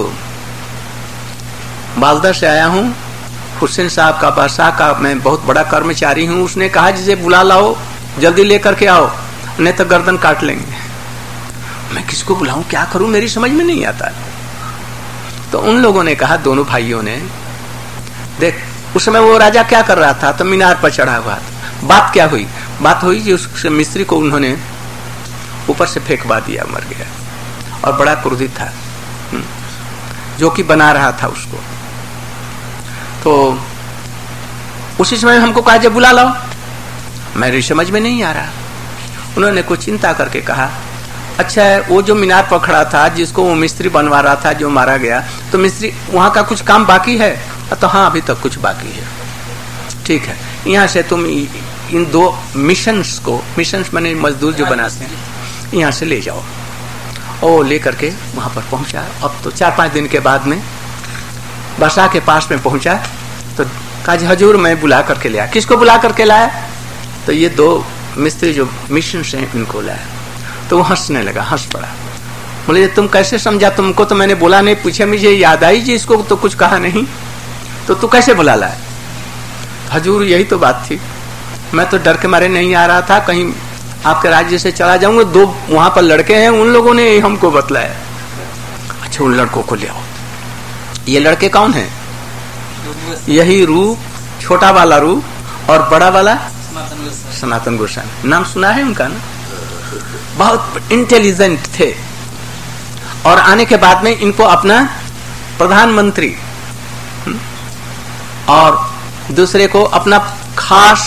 बालदा से आया हूं, हुसैन साहब का बादशाह का मैं बहुत बड़ा कर्मचारी हूं, उसने कहा जिसे बुला लाओ जल्दी लेकर के आओ, नहीं तो गर्दन काट लेंगे। मैं किसको बुलाऊं, क्या करूं, मेरी समझ में नहीं आता। तो उन लोगों ने कहा, दोनों भाइयों ने, देख उस समय वो राजा क्या कर रहा था, तो मीनार पर चढ़ा हुआ था। बात क्या हुई, बात हुई कि उस मिस्त्री को उन्होंने ऊपर से फेंकवा दिया, मर गया और बड़ा क्रोधित था जो कि बना रहा था उसको। तो उसी समय हमको कहा जब बुला लाओ, मेरी समझ में नहीं आ रहा। उन्होंने कुछ चिंता करके कहा, अच्छा है वो जो मीनार पर खड़ा था जिसको वो मिस्त्री बनवा रहा था जो मारा गया, तो मिस्त्री वहां का कुछ काम बाकी है, तो हाँ अभी तक कुछ बाकी है, ठीक है यहाँ से तुम इन दो मिशंस को, मिशंस माने मजदूर जो बनाते हैं, यहाँ से ले जाओ। और लेकर के वहां पर पहुंचा। अब तो 4-5 दिन के बाद में बादशाह के पास में पहुंचा तो कहा हजूर मैं बुला करके लाया। किसको बुला करके लाया, तो ये दो मिस्त्री जो मिशन से इनको लाया। तो वो हंसने लगा, हंस पड़ा, बोले तुम कैसे समझा, तुमको तो मैंने बोला नहीं, पूछे मुझे याद आई जी इसको तो कुछ कहा नहीं, तो तू कैसे बुला लाया। हजूर यही तो बात थी, मैं तो डर के मारे नहीं आ रहा था, कहीं आपके राज्य से चला जाऊंगा, दो वहां पर लड़के हैं उन लोगों ने हमको बतलाया। अच्छा उन लड़कों को ले आओ। ये लड़के कौन हैं, यही रूप, छोटा वाला रूप और बड़ा वाला सनातन गोस्वामी, नाम सुना है उनका ना, बहुत इंटेलिजेंट थे। और आने के बाद में इनको अपना प्रधानमंत्री और दूसरे को अपना खास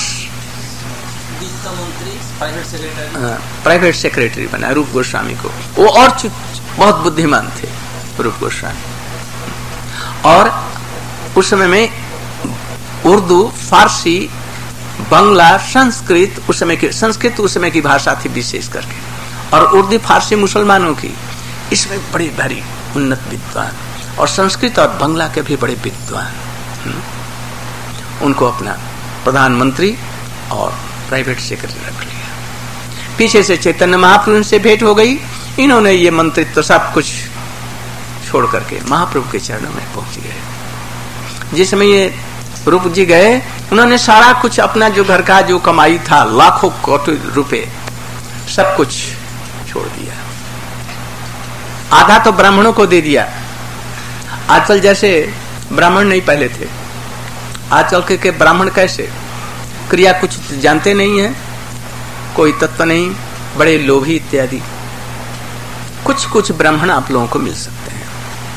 प्राइवेट सेक्रेटरी बना रूप गोस्वामी को। वो और बहुत बुद्धिमान थे रूप गोस्वामी। और उस समय में उर्दू, फारसी, बंगला, संस्कृत उस समय की, संस्कृत उस समय की भाषा थी विशेष करके, और उर्दू फारसी मुसलमानों की, इसमें बड़े भारी उन्नत विद्वान, और संस्कृत और बंगला के भी बड़े विद्वान। उनको अपना प्रधानमंत्री और प्राइवेट सेक्रेटरी रख लिया। पीछे से चैतन्य महाप्रभु से भेंट हो गई, इन्होंने ये मंत्रित्व तो सब कुछ छोड़ करके महाप्रभु के चरणों में पहुंच गए। जिस समय ये रूप जी गए, उन्होंने सारा कुछ अपना जो घर का जो कमाई था, लाखों कोटि रुपए, सब कुछ छोड़ दिया। आधा तो ब्राह्मणों को दे दिया। आजकल जैसे ब्राह्मण नहीं पहले थे, आजकल के ब्राह्मण कैसे, क्रिया कुछ जानते नहीं है, कोई तत्व नहीं, बड़े लोभी इत्यादि। कुछ कुछ ब्राह्मण आप लोगों को मिल सकते हैं।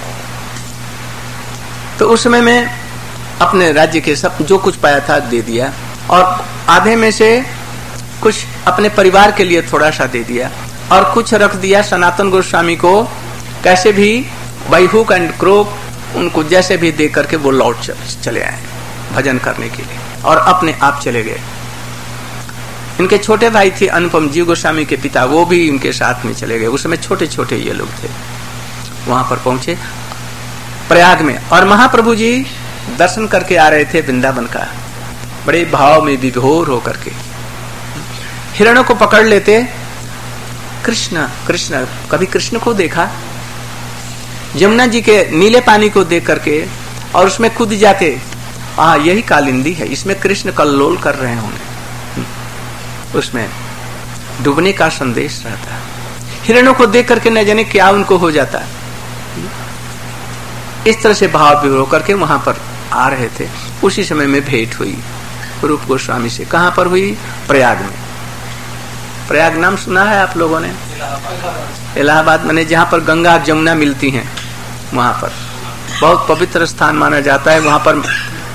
तो उस समय में अपने राज्य के सब जो कुछ पाया था दे दिया, और आधे में से कुछ अपने परिवार के लिए थोड़ा सा दे दिया, और कुछ रख दिया सनातन गोस्वामी को, कैसे भी बाय हुक एंड क्रोक उनको जैसे भी दे करके वो लौट चले आए भजन करने के लिए, और अपने आप चले गए। इनके छोटे भाई थे अनुपम जीव गोस्वामी के पिता, वो भी इनके साथ में चले गए। उस समय छोटे छोटे ये लोग थे। वहां पर पहुंचे प्रयाग में, और महाप्रभु जी दर्शन करके आ रहे थे वृंदावन का, बड़े भाव में विभोर होकर के। हिरणों को पकड़ लेते, कृष्ण कृष्ण, कभी कृष्ण को देखा, यमुना जी के नीले पानी को देख करके और उसमें कूद जाते, यही कालिंदी है, इसमें कृष्ण कल्लोल कर रहे होंगे, उसमें डूबने का संदेश रहता है। हिरणों को देख करके न जाने क्या उनको हो जाता। इस तरह से भाव विभोर करके वहां पर आ रहे थे। उसी समय में भेंट हुई रूप गोस्वामी से। कहां पर हुई? प्रयाग में। प्रयाग नाम सुना है आप लोगों ने? इलाहाबाद माने जहां पर गंगा और जमुना मिलती हैं, वहां पर बहुत पवित्र स्थान माना जाता है। वहां पर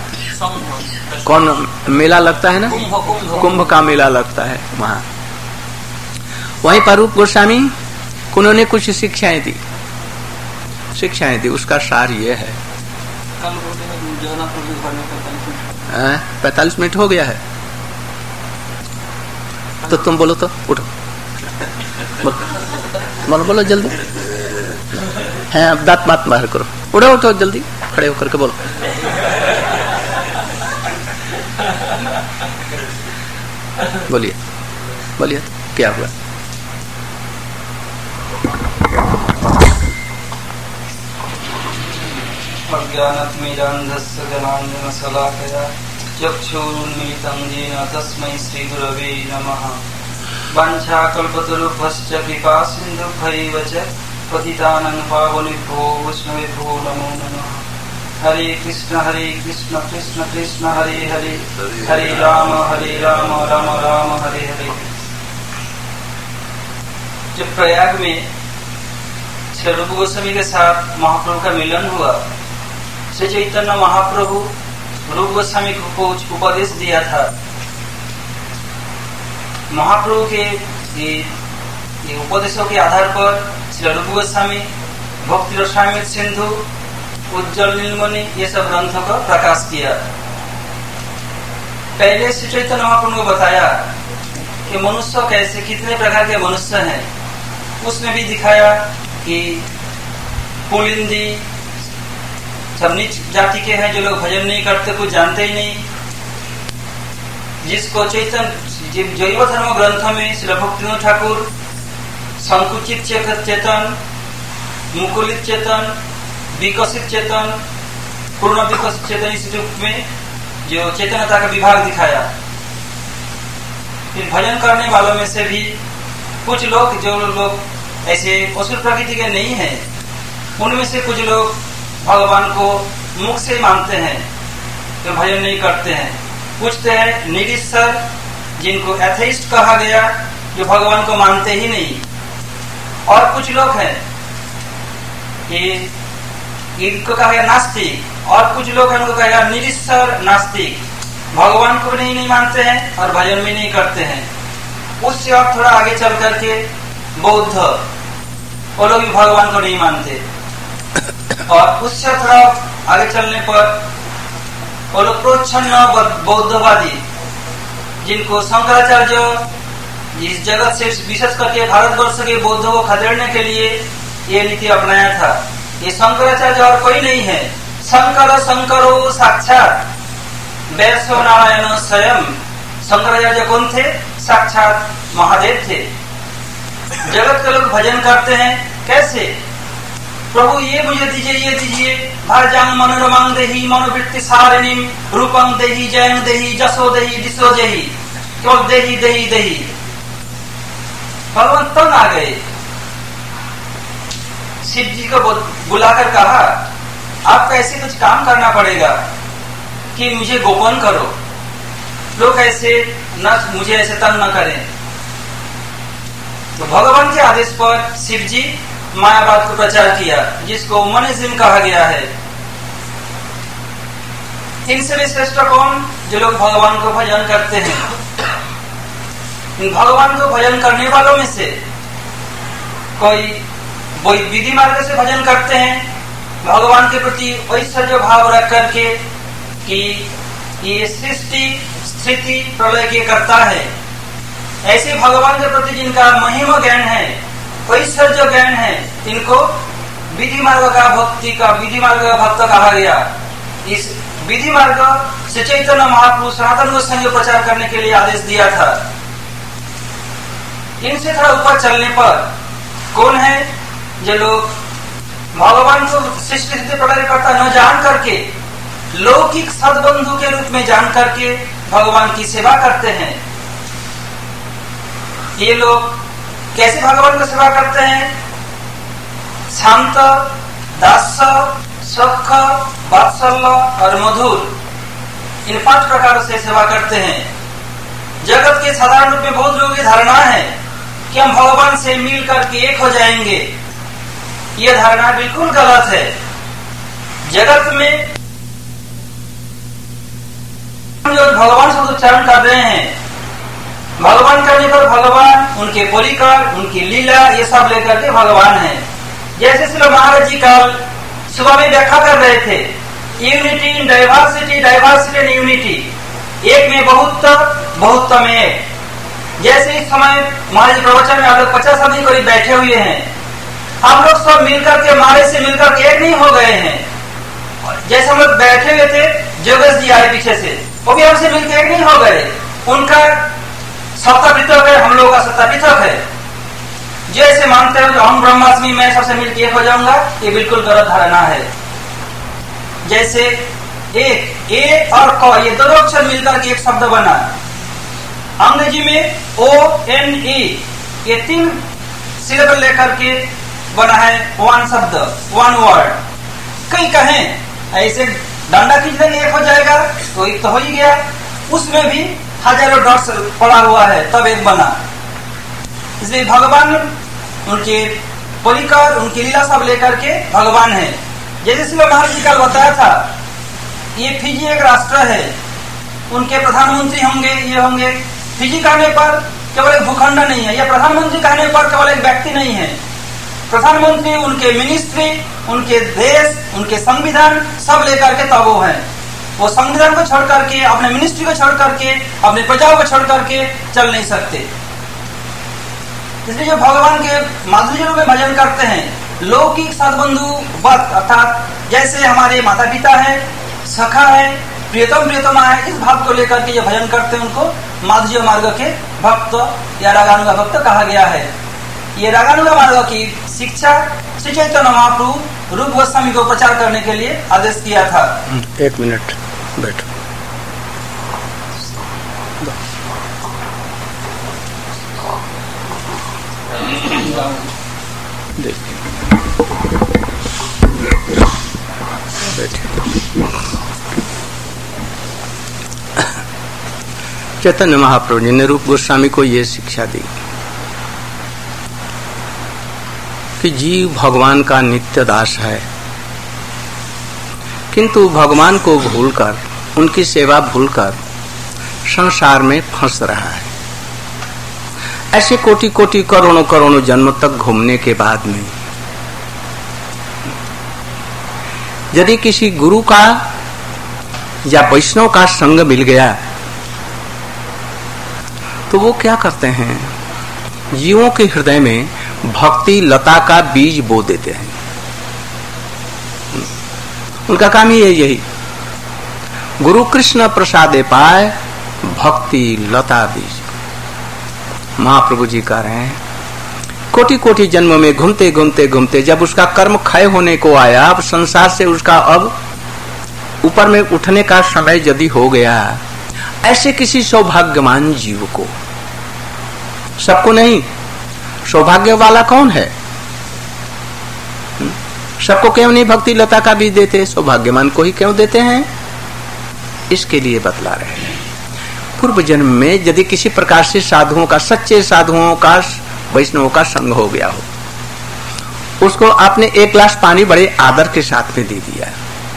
कौन मेला लगता है ना, कुंभ का मेला लगता है वहां। वहीं पर रूप गोस्वामी उन्होंने कुछ शिक्षाएं दी। उसका सार ये है। 45 मिनट हो गया है, तो तुम बोलो, तो उठो, बोलो जल्दी है। अब दांत बात बाहर करो, उठो जल्दी, खड़े होकर के बोलो। बोलिए क्या हुआ? अज्ञानतिमिरान्धस्य जनाञ्जनशलाकया चक्षुरुन्मीलितं येन तस्मै श्रीगुरवे नमः। वाञ्छाकल्पतरुभ्यश्च कृपासिन्धुभ्यैव च पतितानां पावनेभ्यो वैष्णवेभ्यो नमो नमः। हरे कृष्ण कृष्ण कृष्ण हरे हरे, हरे राम राम राम हरे हरे। जब प्रयाग में श्री रूप गोस्वामी के साथ महाप्रभु का मिलन हुआ, श्री चैतन्य महाप्रभु रूप गोस्वामी को कुछ उपदेश दिया था। महाप्रभु के ये उपदेशों के आधार पर श्री रूप गोस्वामी, भक्ति रसामृत सिंधु, उज्जवल नीलमणि ये सब ग्रंथों का प्रकाश किया। पहले श्री चैतन्य महाप्रभु को बताया कि मनुष्य कैसे, कितने प्रकार के मनुष्य हैं। उसमें भी दिखाया कि पुलिंदी सब नीच जाति के हैं, जो लोग भजन नहीं करते, कुछ जानते ही नहीं। जिसको चैतन्य जैव धर्म ग्रंथों में श्री भक्तिनाथ ठाकुर संकुचित चेतन, मुकुलित चेतन, विकसित चेतन, पूर्ण विकसित चेतन, इस रूप में जो चेतनता का विभाग दिखाया। फिर भजन करने वालों में से भी कुछ लोग, जो लोग ऐसे असुर प्रकृति के नहीं हैं, उनमें से कुछ लोग भगवान को मुख से मानते हैं, तो भजन नहीं करते हैं। पूछते हैं निरीश्वर, जिनको एथेइस्ट कहा गया, जो भगवान को मानते ही नहीं। और कुछ लोग हैं कि इनको कहा गया नास्तिक, और कुछ लोग हैं उनको कहा गया निरीश्वर नास्तिक, भगवान को भी नहीं मानते हैं और भजन भी नहीं करते हैं। उससे और थोड़ा आगे चल करके बौद्ध, वो लोग भी भगवान को नहीं मानते। और उससे थोड़ा आगे चलने पर वो लोग प्रोच्छन्न बौद्धवादी, जिनको शंकराचार्य इस जगत से विशेष करके भारतवर्ष के बौद्धों को खदेड़ने के लिए ये नीति अपनाया था। ये शंकराचार्य और कोई नहीं है, शंकरो साक्षात वैश्व नारायण स्वयं। शंकराचार्य कौन थे? साक्षात महादेव थे। जगत के लोग भजन करते हैं कैसे? प्रभु ये मुझे दीजिए, ये दीजिए, भाजांग मनोरमांग देही, मनोवृत्ति सारिणी, रूपंग देही, जयंग देही, जसो देही, दिशो देही, केवल देही देही देही। भगवान तंग आ गए। शिव जी को बुलाकर कहा, आपको ऐसे कुछ काम करना पड़ेगा कि मुझे गोपन करो, लोग ऐसे न मुझे ऐसे तंग न करें। तो भगवान के आदेश पर शिव जी मायावाद को प्रचार किया, जिसको मनीजिम कहा गया है। इनसे भी श्रेष्ठ कौन? जो लोग भगवान को भजन करते हैं। इन भगवान को भजन करने वालों में से कोई विधि मार्ग से भजन करते हैं, भगवान के प्रति ऐश्वर्य भाव रख करके कि ये सृष्टि स्थिति प्रलय के करता है। ऐसे भगवान के प्रति जिनका महिमा ज्ञान है, ऐश्वर्य ज्ञान है, इनको विधि मार्ग का भक्त कहा गया। इस विधि मार्ग श्री चैतन्य महाप्रभु सनातन गोस्वामी को प्रचार करने के लिए आदेश दिया था। इनसे थोड़ा ऊपर चलने पर कौन है? जो लोग भगवान को सृष्टि स्थिति प्रलय करता न जान करके, लौकिक सद्बंधु के रूप में जान करके भगवान की सेवा करते हैं। ये लोग कैसे भगवान को सेवा करते हैं? शांत, दास्य, सख, वात्सल्य और मधुर, इन 5 प्रकारों से सेवा करते हैं। जगत के साधारण रूप में बहुत लोगों की धारणा है कि हम भगवान से मिल करके एक हो जाएंगे। यह धारणा बिल्कुल गलत है। जगत में जो भगवान से उच्चारण कर रहे हैं, भगवान करने पर भगवान, उनके परिकर, उनकी लीला, ये सब लेकर के भगवान है। जैसे श्री महाराज जी कल सुबह में व्याख्या कर रहे थे, unity in diversity, diversity in unity, एक में बहुत्व में एक। जैसे इस समय महाराज प्रवचन में आप लोग 50 आदमी करीब बैठे हुए हैं, हम लोग सब मिलकर के महाराज से मिलकर के एक नहीं हो गए हैं। जैसे हम लोग बैठे हुए थे, जोगेश जी आए पीछे से, वो भी हमसे मिलकर एक नहीं हो गए। उनका सत्ता पृथक है, हम लोगों का सत्ता पृथक है। जैसे मानते हो हम ब्रह्मास्मि, मैं सबसे मिलकर एक हो जाऊंगा, ये बिल्कुल गलत धारणा है। जैसे एक ए और क, ये दोनों अक्षर मिलकर के एक शब्द बना। अंग्रेजी में ONE, ये 3 सिलेबल लेकर के बना है वन शब्द, वन वर्ड। कई कहें ऐसे डंडा खींच देंगे एक हो जाएगा, तो एक तो हो ही गया। उसमें भी हजारों डॉट्स पड़ा हुआ है, तब एक बना। इसलिए भगवान, उनके परिकर, उनकी लीला सब लेकर के भगवान है। जैसे श्री महाराज जी कल बताया था, ये फिजी एक राष्ट्र है, उनके प्रधानमंत्री होंगे, ये होंगे। फिजी कहने पर केवल एक भूखंड नहीं है, या प्रधानमंत्री कहने पर केवल एक व्यक्ति नहीं है। प्रधानमंत्री, उनके मिनिस्ट्री, उनके देश, उनके संविधान सब लेकर के तब वो है। वो संविधान को छोड़ करके, अपने मिनिस्ट्री को छोड़ करके, अपने प्रजाओं को छोड़ करके चल नहीं सकते। इसलिए जो भगवान के माधुर्य रूप में भजन करते हैं, लौकिक सद्बंधु वत, अर्थात जैसे हमारे माता पिता है, सखा है, प्रियतम प्रियतमा है, इस भाव को लेकर के जो भजन करते हैं उनको माधुर्य मार्ग के भक्त या रागानुगा भक्त कहा गया है। ये रागानुगा मार्ग की शिक्षा श्री चैतन्य महाप्रभु रूप गोस्वामी को प्रचार करने के लिए आदेश किया था। 1 मिनट बैठो। चैतन्य महाप्रभु जी ने रूप गोस्वामी को ये शिक्षा दी कि जीव भगवान का नित्य दास है, किंतु भगवान को भूलकर, उनकी सेवा भूलकर संसार में फंस रहा है। ऐसे कोटि कोटि करोड़ों करोड़ों जन्म तक घूमने के बाद में यदि किसी गुरु का या वैष्णव का संग मिल गया तो वो क्या करते हैं, जीवों के हृदय में भक्ति लता का बीज बो देते हैं। उनका काम ही है यही, गुरु कृष्ण प्रसादे पाए भक्ति लता बीज। महाप्रभु जी कह रहे हैं, कोटि कोटि जन्म में घूमते घूमते घूमते जब उसका कर्म क्षय होने को आया, अब संसार से उसका अब ऊपर में उठने का समय यदि हो गया, ऐसे किसी सौभाग्यवान जीव को, सबको नहीं, सौभाग्य वाला कौन है? सबको क्यों नहीं भक्ति लता का बीज देते, सौभाग्यवान को ही क्यों देते हैं? इसके लिए बतला रहे हैं। पूर्व जन्म में यदि किसी प्रकार से साधुओं का, सच्चे साधुओं का, वैष्णवों का संग हो गया हो, उसको आपने एक गिलास पानी बड़े आदर के साथ में दे दिया।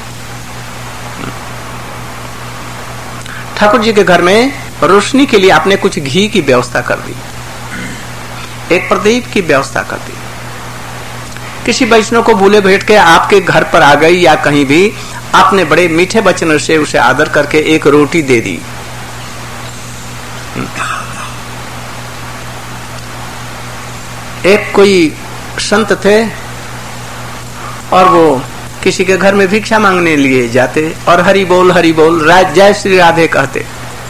ठाकुर जी के घर में रोशनी के लिए आपने कुछ घी की व्यवस्था कर दी, एक प्रदीप की व्यवस्था कर दी। किसी वैष्णव को भूले भेंट के आपके घर पर आ गई या कहीं भी, आपने बड़े मीठे वचन से उसे आदर करके एक रोटी दे दी। एक कोई संत थे और वो किसी के घर में भिक्षा मांगने लिए जाते और हरि बोल जय श्री राधे कहते,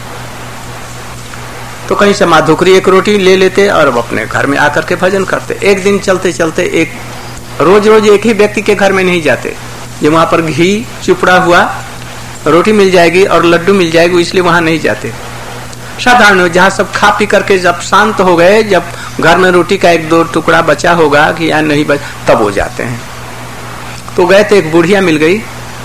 तो कहीं से माधुकरी एक रोटी ले लेते और अपने घर में आकर के भजन करते। एक दिन चलते चलते एक रोज एक ही व्यक्ति के घर में नहीं जाते, जो वहां पर घी चुपड़ा हुआ रोटी मिल जाएगी और लड्डू मिल जाएगी, इसलिए वहां नहीं जाते। साधारण जहां सब खा पी करके जब शांत हो गए, जब घर में रोटी का एक दो टुकड़ा बचा होगा कि या नहीं बचा, तब वो जाते हैं। तो गए तो एक बुढ़िया मिल गई,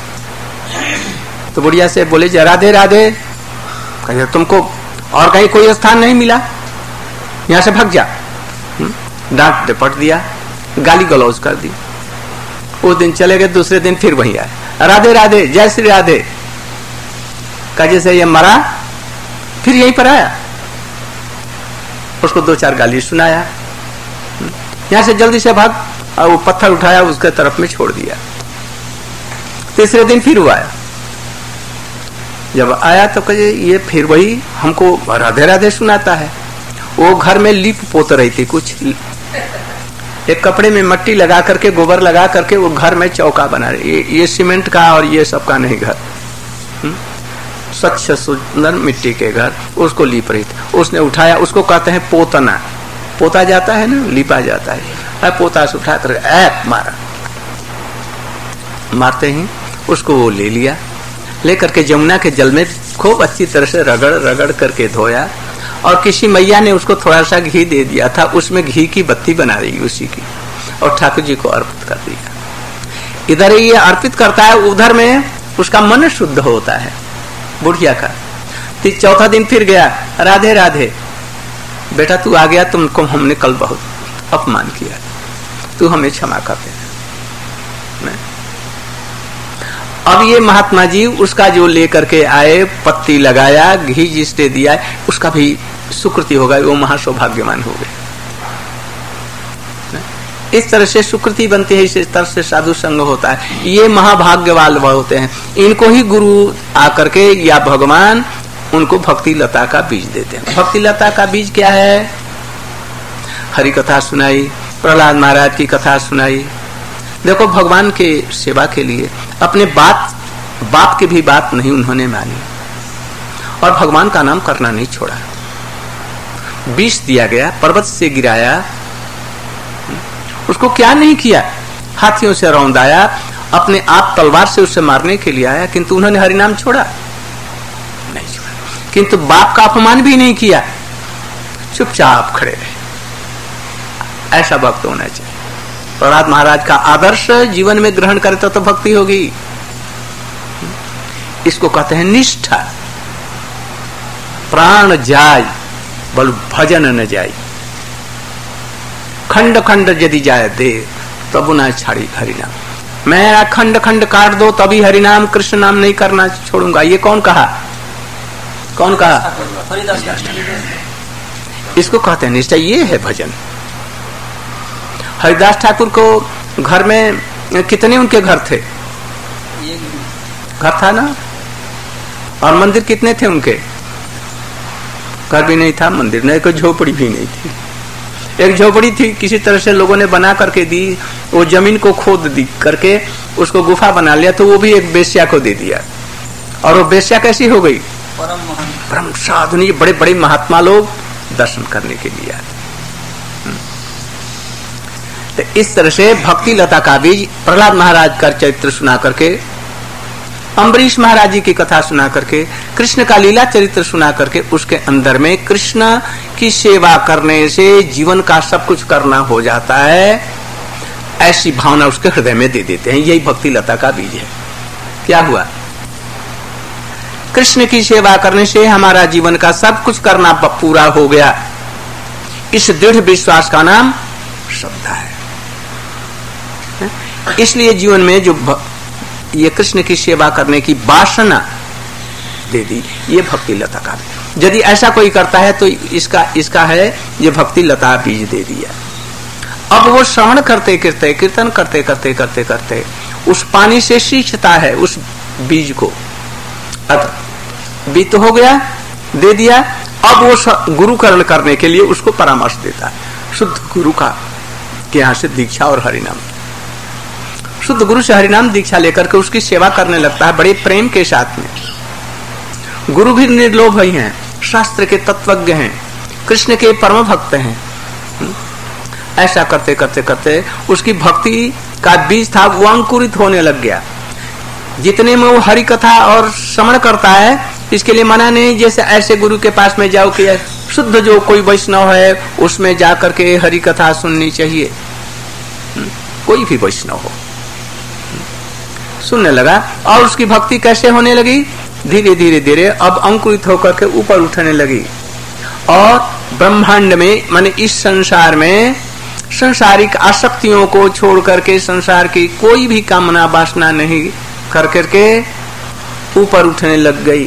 तो बुढ़िया से बोले राधे राधे, कहे तुमको और कहीं कोई स्थान नहीं मिला, यहां से भाग जा। डांट डपट दिया, गाली गलौज कर दी। उस दिन चले गए, दूसरे दिन फिर वही आए, राधे राधे जय श्री राधे। का जैसे ये मरा फिर यहीं पर आया, उसको दो चार गाली सुनाया, यहां से जल्दी से भाग, और वो पत्थर उठाया उसके तरफ में छोड़ दिया। तीसरे दिन फिर वो आया, जब आया तो कहे ये फिर वही हमको राधे राधे सुनाता है। वो घर में लीप पोत रही थी, कुछ एक कपड़े में मट्टी लगा करके गोबर लगा करके वो घर में चौका बना रही। ये सीमेंट का और ये सब का नहीं घर, स्वच्छ सुंदर मिट्टी के घर, उसको लीप रही थी। उसने उठाया, उसको कहते हैं पोतना, पोता जाता है ना, लीपा जाता है। पोता से उठा कर मारा, मारते ही उसको वो ले लिया, लेकर के जमुना के जल में खूब अच्छी तरह से रगड़ करके धोया, और किसी मैया ने उसको थोड़ा सा घी दे दिया था, उसमें घी की बत्ती बना रही उसी की, और ठाकुर जी को अर्पित कर दिया। इधर ये अर्पित करता है, उधर में उसका मन शुद्ध होता है बुढ़िया का। चौथा दिन फिर गया, राधे राधे बेटा तू आ गया, तुमको हमने कल बहुत अपमान किया, तू हमें क्षमा कर दे। अब ये महात्मा जी उसका जो लेकर के आए, पत्ती लगाया, घी जिसने दिया, उसका भी सुकृति होगा, वो महासौभाग्यवान हो गए। इस तरह से सुकृति बनती है, इस तरह से साधु संग होता है। ये महाभाग्यवान होते हैं, इनको ही गुरु आकर के या भगवान उनको भक्ति लता का बीज देते हैं। भक्ति लता का बीज क्या है? हरि कथा सुनाई, प्रहलाद महाराज की कथा सुनाई। देखो भगवान के सेवा के लिए अपने बाप की भी बात नहीं उन्होंने मानी, और भगवान का नाम करना नहीं छोड़ा। विष दिया गया, पर्वत से गिराया, उसको क्या नहीं किया, हाथियों से रौंदाया, अपने आप तलवार से उसे मारने के लिए आया, किंतु उन्होंने हरिनाम छोड़ा नहीं छोड़ा। किंतु बाप का अपमान भी नहीं किया, चुपचाप खड़े रहे। ऐसा भक्त होना चाहिए। प्रहलाद महाराज का आदर्श जीवन में ग्रहण करे तो भक्ति होगी। इसको कहते हैं निष्ठा। प्राण जाय बल भजन न जाय, खंड खंड यदि जाए दे तब न छाड़ी हरिनाम। मैं खंड खंड काट दो तभी हरिनाम कृष्ण नाम नहीं करना छोड़ूंगा। ये कौन कहा? कौन कहा? इसको कहते हैं निष्ठा। ये है भजन। हरिदास ठाकुर को घर में कितने उनके घर थे? घर था ना, और मंदिर कितने थे उनके? घर भी नहीं था, मंदिर नहीं, कोई झोपड़ी भी नहीं थी। एक झोपड़ी थी, किसी तरह से लोगों ने बना करके दी, वो जमीन को खोद दी करके उसको गुफा बना लिया, तो वो भी एक बेश्या को दे दिया। और वो बेश्या कैसी हो गई? परम साधुनी, बड़े बड़े महात्मा लोग दर्शन करने के लिए आते। तो इस तरह से भक्ति लता का बीज प्रहलाद महाराज का चरित्र सुना करके, अम्बरीश महाराज जी की कथा सुना करके, कृष्ण का लीला चरित्र सुना करके, उसके अंदर में कृष्ण की सेवा करने से जीवन का सब कुछ करना हो जाता है, ऐसी भावना उसके हृदय में दे देते हैं। यही भक्ति लता का बीज है। क्या हुआ? कृष्ण की सेवा करने से हमारा जीवन का सब कुछ करना पूरा हो गया। इस दृढ़ विश्वास का नाम श्रद्धा है। इसलिए जीवन में जो ये कृष्ण की सेवा करने की वासना दे दी, ये भक्ति लता का। यदि ऐसा कोई करता है तो इसका है ये भक्ति लता बीज दे दिया। अब वो श्रवण करते करते, कीर्तन करते करते करते करते उस पानी से सींचता है उस बीज को। अब बीज तो हो गया, दे दिया। अब वो गुरुकरण करने के लिए उसको परामर्श देता है शुद्ध गुरु का, कि यहां से दीक्षा और हरिनाम। शुद्ध गुरु से हरिनाम दीक्षा लेकर के उसकी सेवा करने लगता है बड़े प्रेम के साथ में। गुरु भी निर्लोभ ही हैं, शास्त्र के तत्वज्ञ हैं, कृष्ण के परम भक्त हैं। ऐसा करते करते करते उसकी भक्ति का बीज था वो अंकुरित होने लग गया। जितने में वो हरि कथा और श्रवण करता है, इसके लिए मना नहीं जैसे ऐसे गुरु के पास में जाओ कि शुद्ध जो कोई वैष्णव है उसमें जाकर के हरि कथा सुननी चाहिए। कोई भी वैष्णव हो सुनने लगा और उसकी भक्ति कैसे होने लगी, धीरे धीरे धीरे अब अंकुरित होकर के ऊपर उठने लगी और ब्रह्मांड में माने इस संसार में संसारिक आसक्तियों को छोड़ करके संसार की कोई भी कामना वासना नहीं कर करके ऊपर उठने लग गई।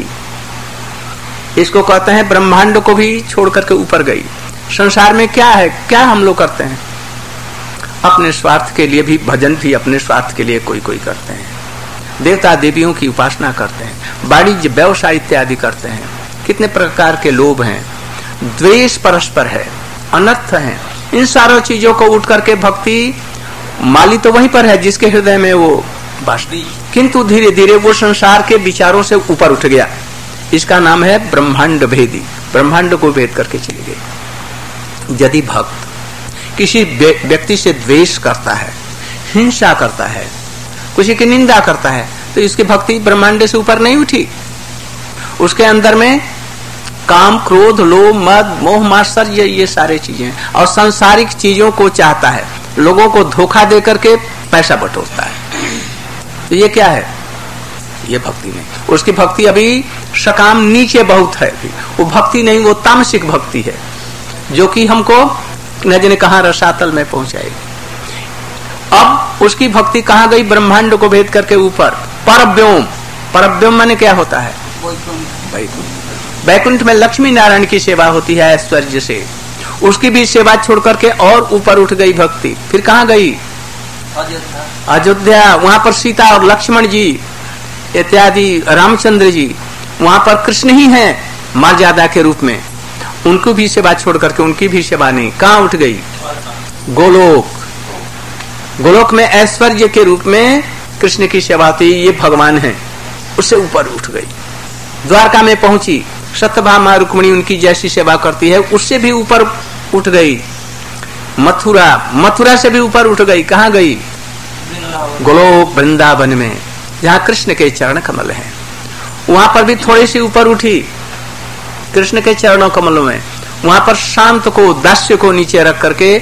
इसको कहते हैं ब्रह्मांड को भी छोड़ करके ऊपर गई। संसार में क्या है, क्या हम लोग करते हैं, अपने स्वार्थ के लिए भी, भजन भी अपने स्वार्थ के लिए कोई कोई करते हैं, देवता देवियों की उपासना करते हैं, वाणिज्य व्यवसाय इत्यादि करते हैं। कितने प्रकार के लोभ हैं, द्वेष परस्पर है, अनर्थ है। इन सारों चीजों को उठ करके भक्ति माली तो वहीं पर है जिसके हृदय में वो वासना, किंतु धीरे धीरे वो संसार के विचारों से ऊपर उठ गया। इसका नाम है ब्रह्मांड भेदी, ब्रह्मांड को भेद करके चले गए। यदि भक्त किसी व्यक्ति से द्वेष करता है, हिंसा करता है, किसी की निंदा करता है, तो इसकी भक्ति ब्रह्मांड से ऊपर नहीं उठी। उसके अंदर में काम, क्रोध, लोभ, मद, मोह, मात्सर्य ये सारे चीजें और सांसारिक चीजों को चाहता है, लोगों को धोखा दे करके पैसा बटोरता है। तो ये क्या है, ये भक्ति नहीं। उसकी भक्ति अभी सकाम नीचे बहुत है, वो भक्ति नहीं, वो तामसिक भक्ति है जो कि हमको न जाने कहां रसातल में पहुंचाएगी। अब उसकी भक्ति कहां गई, ब्रह्मांड को भेद करके ऊपर। परव्योम, परव्योम माने क्या होता है, वैकुंठ। वैकुंठ में लक्ष्मी नारायण की सेवा होती है ऐश्वर्य से, उसकी भी सेवा छोड़ करके और ऊपर उठ गई भक्ति। फिर कहां गई, अयोध्या। वहां पर सीता और लक्ष्मण जी इत्यादि, रामचंद्र जी, वहां पर कृष्ण ही हैं मर्यादा के रूप में। उनको भी सेवा छोड़ करके, उनकी भी सेवा नहीं, कहां उठ गई, गोलोक। गोलोक में ऐश्वर्य के रूप में कृष्ण की सेवा थी, ये भगवान है, उससे ऊपर उठ गई। द्वारका में पहुंची, सत्यभामा रुक्मिणी उनकी जैसी सेवा करती है, उससे भी ऊपर उठ गई। मथुरा, मथुरा से भी ऊपर उठ गई, कहां गई, गोलोक वृंदावन में, जहां कृष्ण के चरण कमल हैं। वहां पर भी थोड़ी सी ऊपर उठी कृष्ण के चरणों कमलों में। वहां पर शांत को, दास्य को नीचे रख करके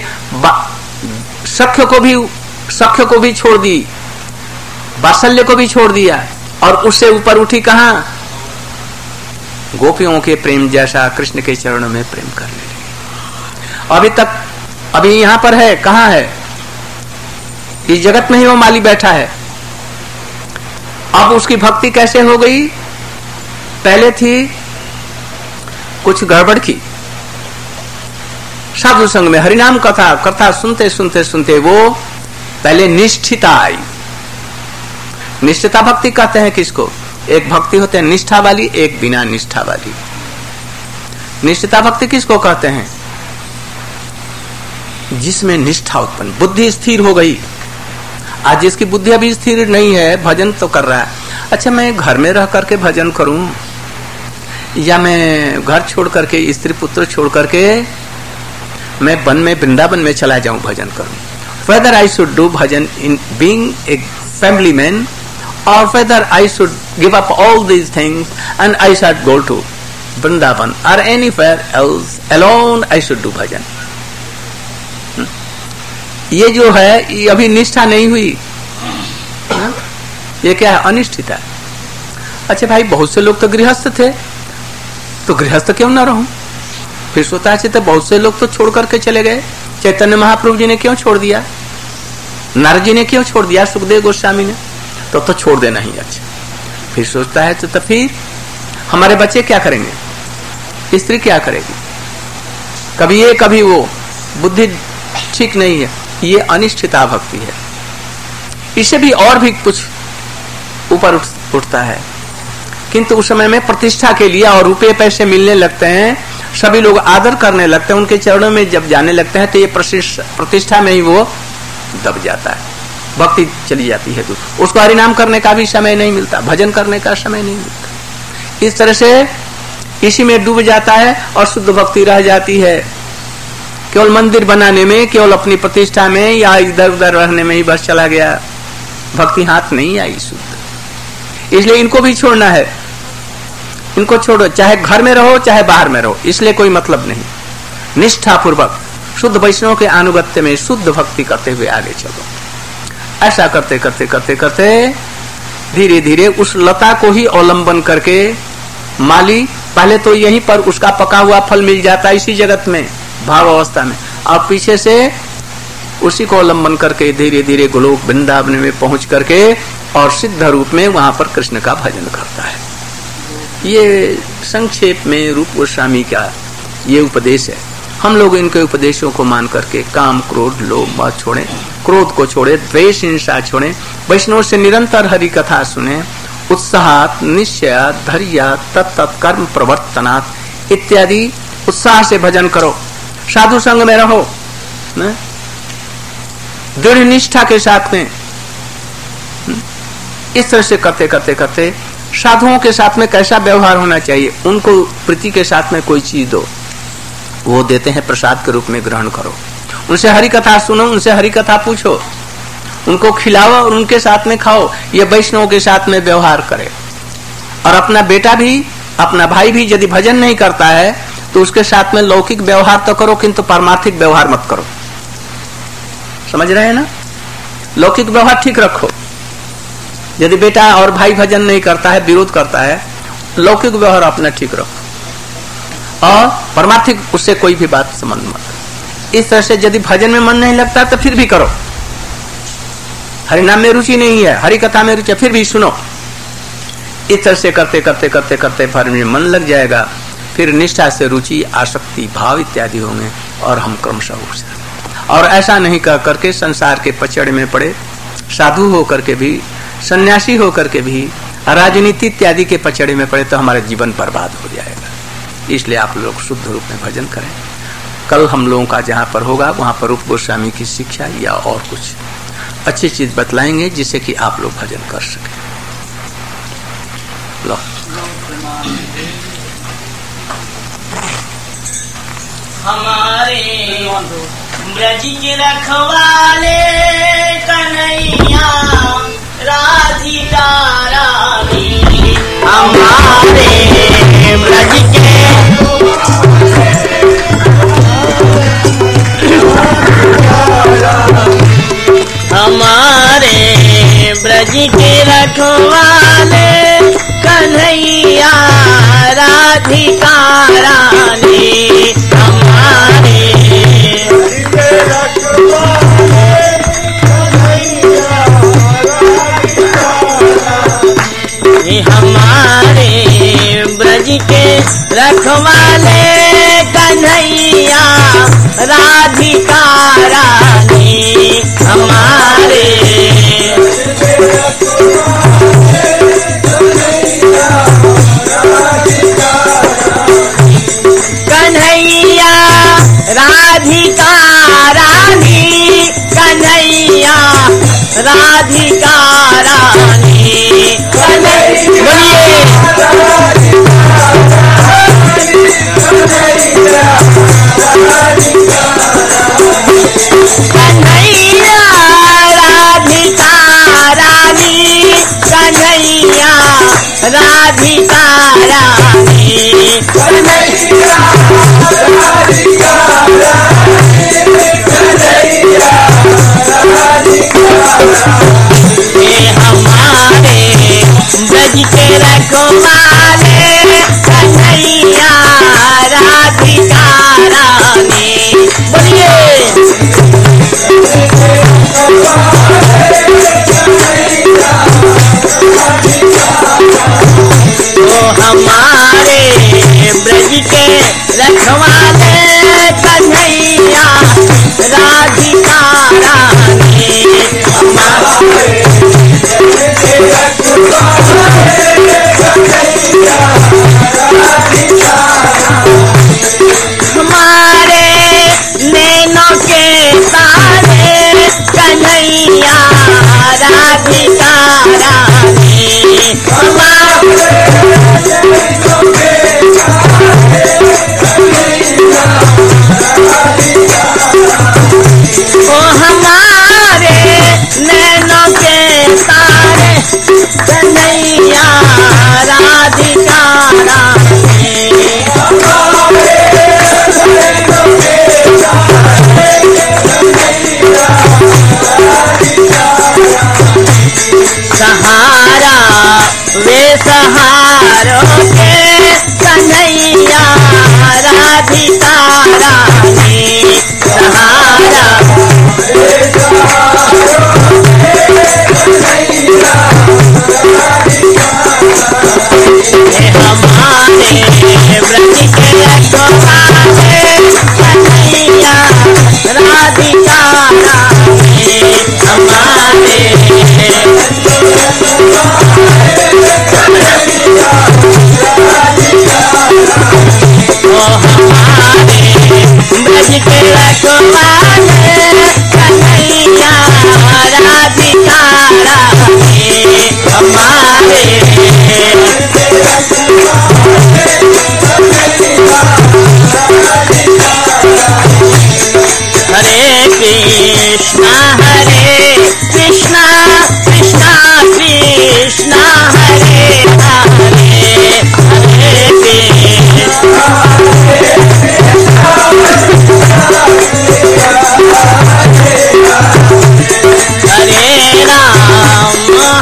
सख्य को भी छोड़ दी, वात्सल्य को भी छोड़ दिया और उससे ऊपर उठी कहां, गोपियों के प्रेम जैसा कृष्ण के चरणों में प्रेम करने लगी। अभी तक अभी यहां पर है, कहां है, इस जगत में ही वो माली बैठा है। अब उसकी भक्ति कैसे हो गई, पहले थी कुछ गड़बड़ की, साधु संग में हरिनाम कथा सुनते सुनते सुनते वो पहले निष्ठिता आई। निष्ठिता भक्ति कहते हैं किसको, एक भक्ति होते हैं निष्ठा वाली, एक बिना निष्ठा वाली। निष्ठिता भक्ति किसको कहते हैं, जिसमें निष्ठा उत्पन्न, बुद्धि स्थिर हो गई। आज जिसकी बुद्धि अभी स्थिर नहीं है, भजन तो कर रहा है, अच्छा मैं घर में रह करके भजन करूं या मैं घर छोड़ करके, स्त्री पुत्र छोड़ करके मैं वन में, वृंदावन में चला जाऊं भजन करूं। whether I should do bhajan in being a family man or whether I should give up all these things and I should go to Vrindavan or anywhere else alone I should do bhajan. ये जो है ये अभी निष्ठा नहीं हुई, ये क्या है, अनिष्ठिता। अच्छा भाई बहुत से लोग तो गृहस्थ थे, तो गृहस्थ क्यों ना रहूं, फिर सोता है तो बहुत से लोग तो छोड़ करके चले गए, चैतन्य महाप्रभु जी ने क्यों छोड़ दिया, नारद जी ने क्यों छोड़ दिया, सुखदेव गोस्वामी ने, तो छोड़ देना ही अच्छा। फिर सोचता है तो फिर हमारे बच्चे क्या करेंगे, स्त्री क्या करेगी, कभी ये कभी वो, बुद्धि ठीक नहीं है, ये अनिश्चिता भक्ति है। इससे भी और भी कुछ ऊपर उठता है, किंतु उस समय में प्रतिष्ठा के लिए और रुपये पैसे मिलने लगते हैं, सभी लोग आदर करने लगते हैं, उनके चरणों में जब जाने लगते हैं तो ये प्रतिष्ठा में ही वो दब जाता है, भक्ति चली जाती है दूर, उसको हरिनाम करने का भी समय नहीं मिलता, भजन करने का समय नहीं मिलता। इस तरह से इसी में डूब जाता है और शुद्ध भक्ति रह जाती है। केवल मंदिर बनाने में, केवल अपनी प्रतिष्ठा में या इधर उधर रहने में ही बस चला गया, भक्ति हाथ नहीं आई शुद्ध। इसलिए इनको भी छोड़ना है, इनको छोड़ो, चाहे घर में रहो चाहे बाहर में रहो, इसलिए कोई मतलब नहीं। निष्ठा पूर्वक शुद्ध वैष्णव के अनुगत्य में शुद्ध भक्ति करते हुए आगे चलो। ऐसा करते करते करते करते धीरे धीरे उस लता को ही अवलंबन करके माली पहले तो यहीं पर उसका पका हुआ फल मिल जाता है इसी जगत में भाव अवस्था में, और पीछे से उसी को अवलंबन करके धीरे धीरे गोलोक वृंदावन में पहुंच करके और सिद्ध रूप में वहां पर कृष्ण का भजन करता है। ये संक्षेप में रूप गोस्वामी का ये उपदेश है। हम लोग इनके उपदेशों को मान करके काम क्रोध लोभ मत छोड़े, क्रोध को छोड़े, द्वेष हिंसा छोड़े, वैष्णव से निरंतर हरि कथा सुने, उत्साहात निश्चय धैर्य तत्त कर्म प्रवर्तनात् इत्यादि उत्साह से भजन करो, साधु संग में रहो, दृढ़ निष्ठा के साथ में। इस तरह से करते करते करते साधुओं के साथ में कैसा व्यवहार होना चाहिए, उनको प्रीति के साथ में कोई चीज दो, वो देते हैं प्रसाद के रूप में ग्रहण करो, उनसे हरि कथा सुनो, उनसे हरि कथा पूछो, उनको खिलाओ और उनके साथ में खाओ। ये वैष्णव के साथ में व्यवहार करे। और अपना बेटा भी, अपना भाई भी यदि भजन नहीं करता है तो उसके साथ में लौकिक व्यवहार तो करो, किंतु पारमार्थिक व्यवहार मत करो। समझ रहे हैं ना, लौकिक व्यवहार ठीक रखो। यदि बेटा और भाई भजन नहीं करता है, विरोध करता है, लौकिक व्यवहार अपना ठीक रखो और परमार्थिक उससे कोई भी बात संबंध मत। इस तरह से यदि भजन में मन नहीं लगता तो फिर भी करो, हरिनाम में रुचि नहीं है, हरि कथा में रुचि, फिर भी सुनो। इस तरह से करते करते करते करते फिर में मन लग जाएगा, फिर निष्ठा से रुचि आसक्ति भाव इत्यादि होंगे और हम क्रमशः हो जाएंगे। और ऐसा नहीं कर करके संसार के पचड़े में पड़े, साधु होकर के भी, सन्यासी होकर के भी राजनीति इत्यादि के पचड़े में पड़े तो हमारा जीवन बर्बाद हो जाएगा। इसलिए आप लोग शुद्ध रूप में भजन करें। कल हम लोगों का जहाँ पर होगा वहां पर रूप गोस्वामी की शिक्षा या और कुछ अच्छी चीज बतलाएंगे जिससे कि आप लोग भजन कर सके। लो हमारे ब्रज के रखवाले कन्हैया राधिका रानी, हमारे ब्रज के हमारे ब्रज के रखवाले कन्हैया राधिका रानी, हमारे हमारे ब्रज के रखवाले कन्हैया राधिका रानी, हमारे कन्हैया राधिका रानी, कन्हैया राधिका रानी, बोलिए कन्हैया राधिका रानी, कन्हैया राधिका रानी, कन्हैया राधिका रानी, कन्हैया राधिका रानी, हमारे ब्रज के रखवाले कन्हैया राधिका रानी, बोलिए हमारे ब्रज के रखवाले कन्हैया राधिका रानी हमारे नैनों के तारे कन्हैया राधिका रानी ओ हमारे नैनों के तारे कन्हैया राधिका रानी सहारा वे सहारों के कन्हैया राधिका रानी सहारा वे सहारों के कन्हैया राधिका रानी हमारे व्रत के रखवाले कन्हैया राधिका रानी हमारे ओ हमारे ब्रज के रखवाले कन्हैया राधिका रानी हमारे हरे कृष्णा कृष्णा कृष्णा हरे हरे हरे कृष्णा हरे राम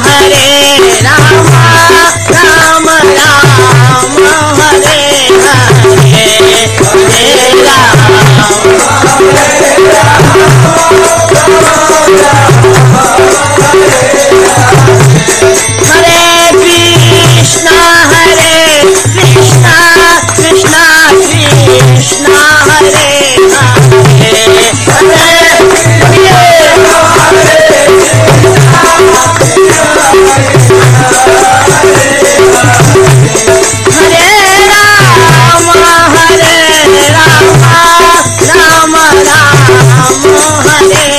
राम राम हरे हरे हरे कृष्णा कृष्णा कृष्णा हरे हरे राम हरे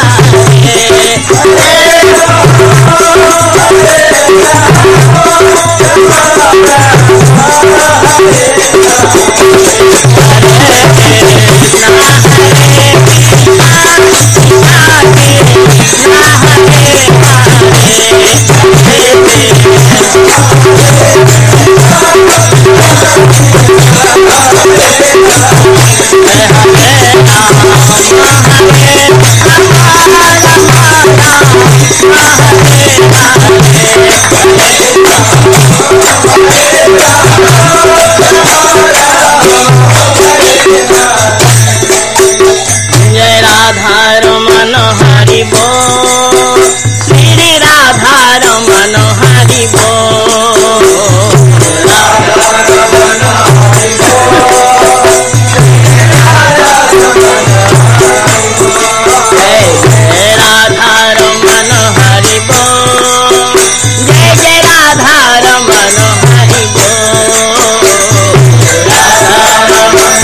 जय राधा रमन हरि बोल श्री राधा रमन हरि बोल राधा रमन हरि बोल जय राधा रमन हरि बोल जय राधा रमन हरि बोल राधा रमन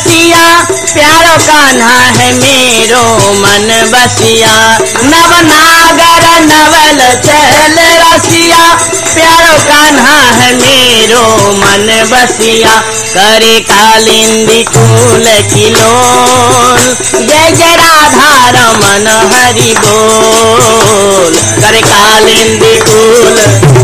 रसिया, प्यारो कान्हा है मेरो मन बसिया। नव नागर नवल चहल रसिया, प्यारो कान्हा है मेरो मन बसिया। करे कालिंदी फूल खिलोल, जय जय राधा रमन हरि बोल। करे कालिंदी फूल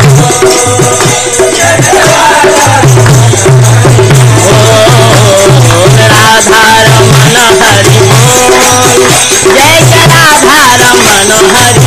राधा रमन हरि बोल, जय जय राधा रमन हरि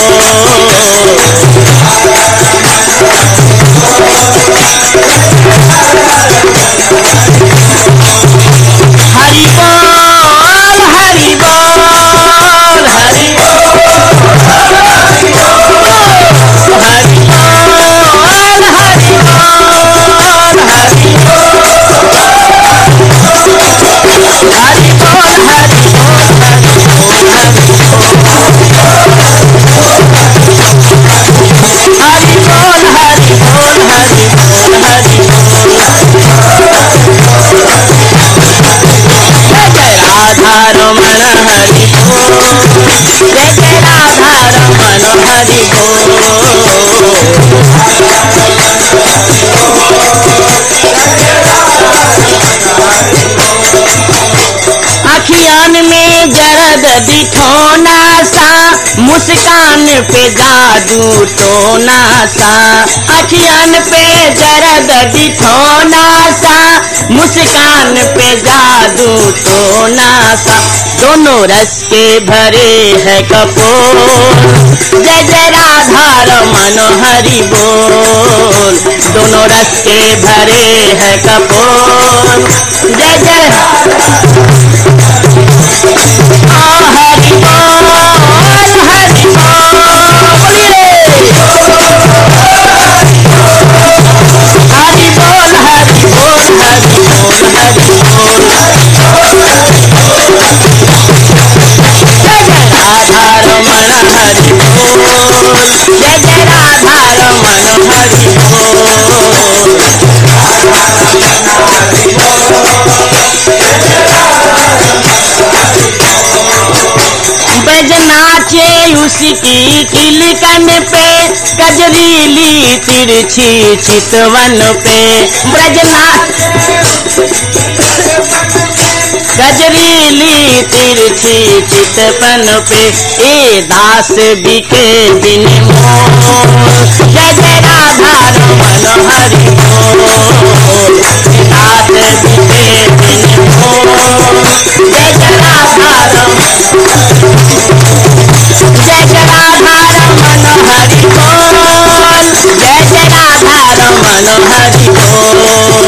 अखियान में जरद दिठोना सा, मुस्कान पे जादू टोना सा। अखियान पे जरद दिठोना सा, मुस्कान पे जादू टोना सा। दोनों रस के भरे है कपोल, जय जय राधा रमन हरि बोल। दोनों रस के भरे है कपोल, जय जय हरि बोल हरि नाचे उसकी किलकन पे, कजरीली तिरछी चितवन पे। गजरीली तिरछी चितवन पे, ए दास बिके बिन मोल। जय जय राधा रमन हरि बोल। दास बिके बिन मोल, जय जय राधा रमन, जय जय राधा रमन हरि बोल। जय जय राधा रमन हरि बोल।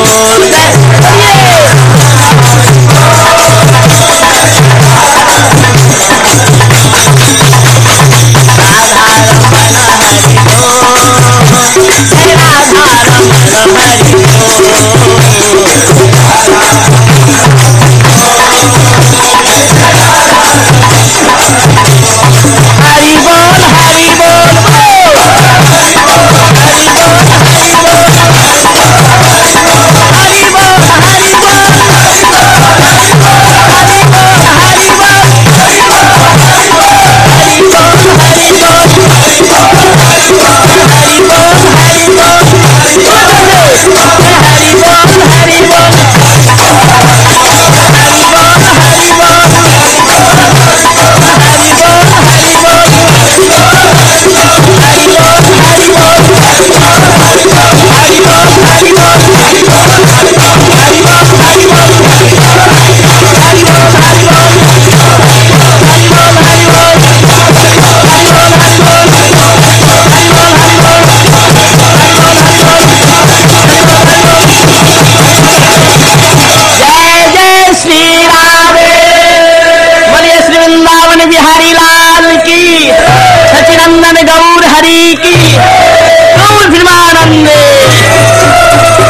बिहारी लाल की, सचिनंदन गौर हरि की, गौर फिल्मानंदे।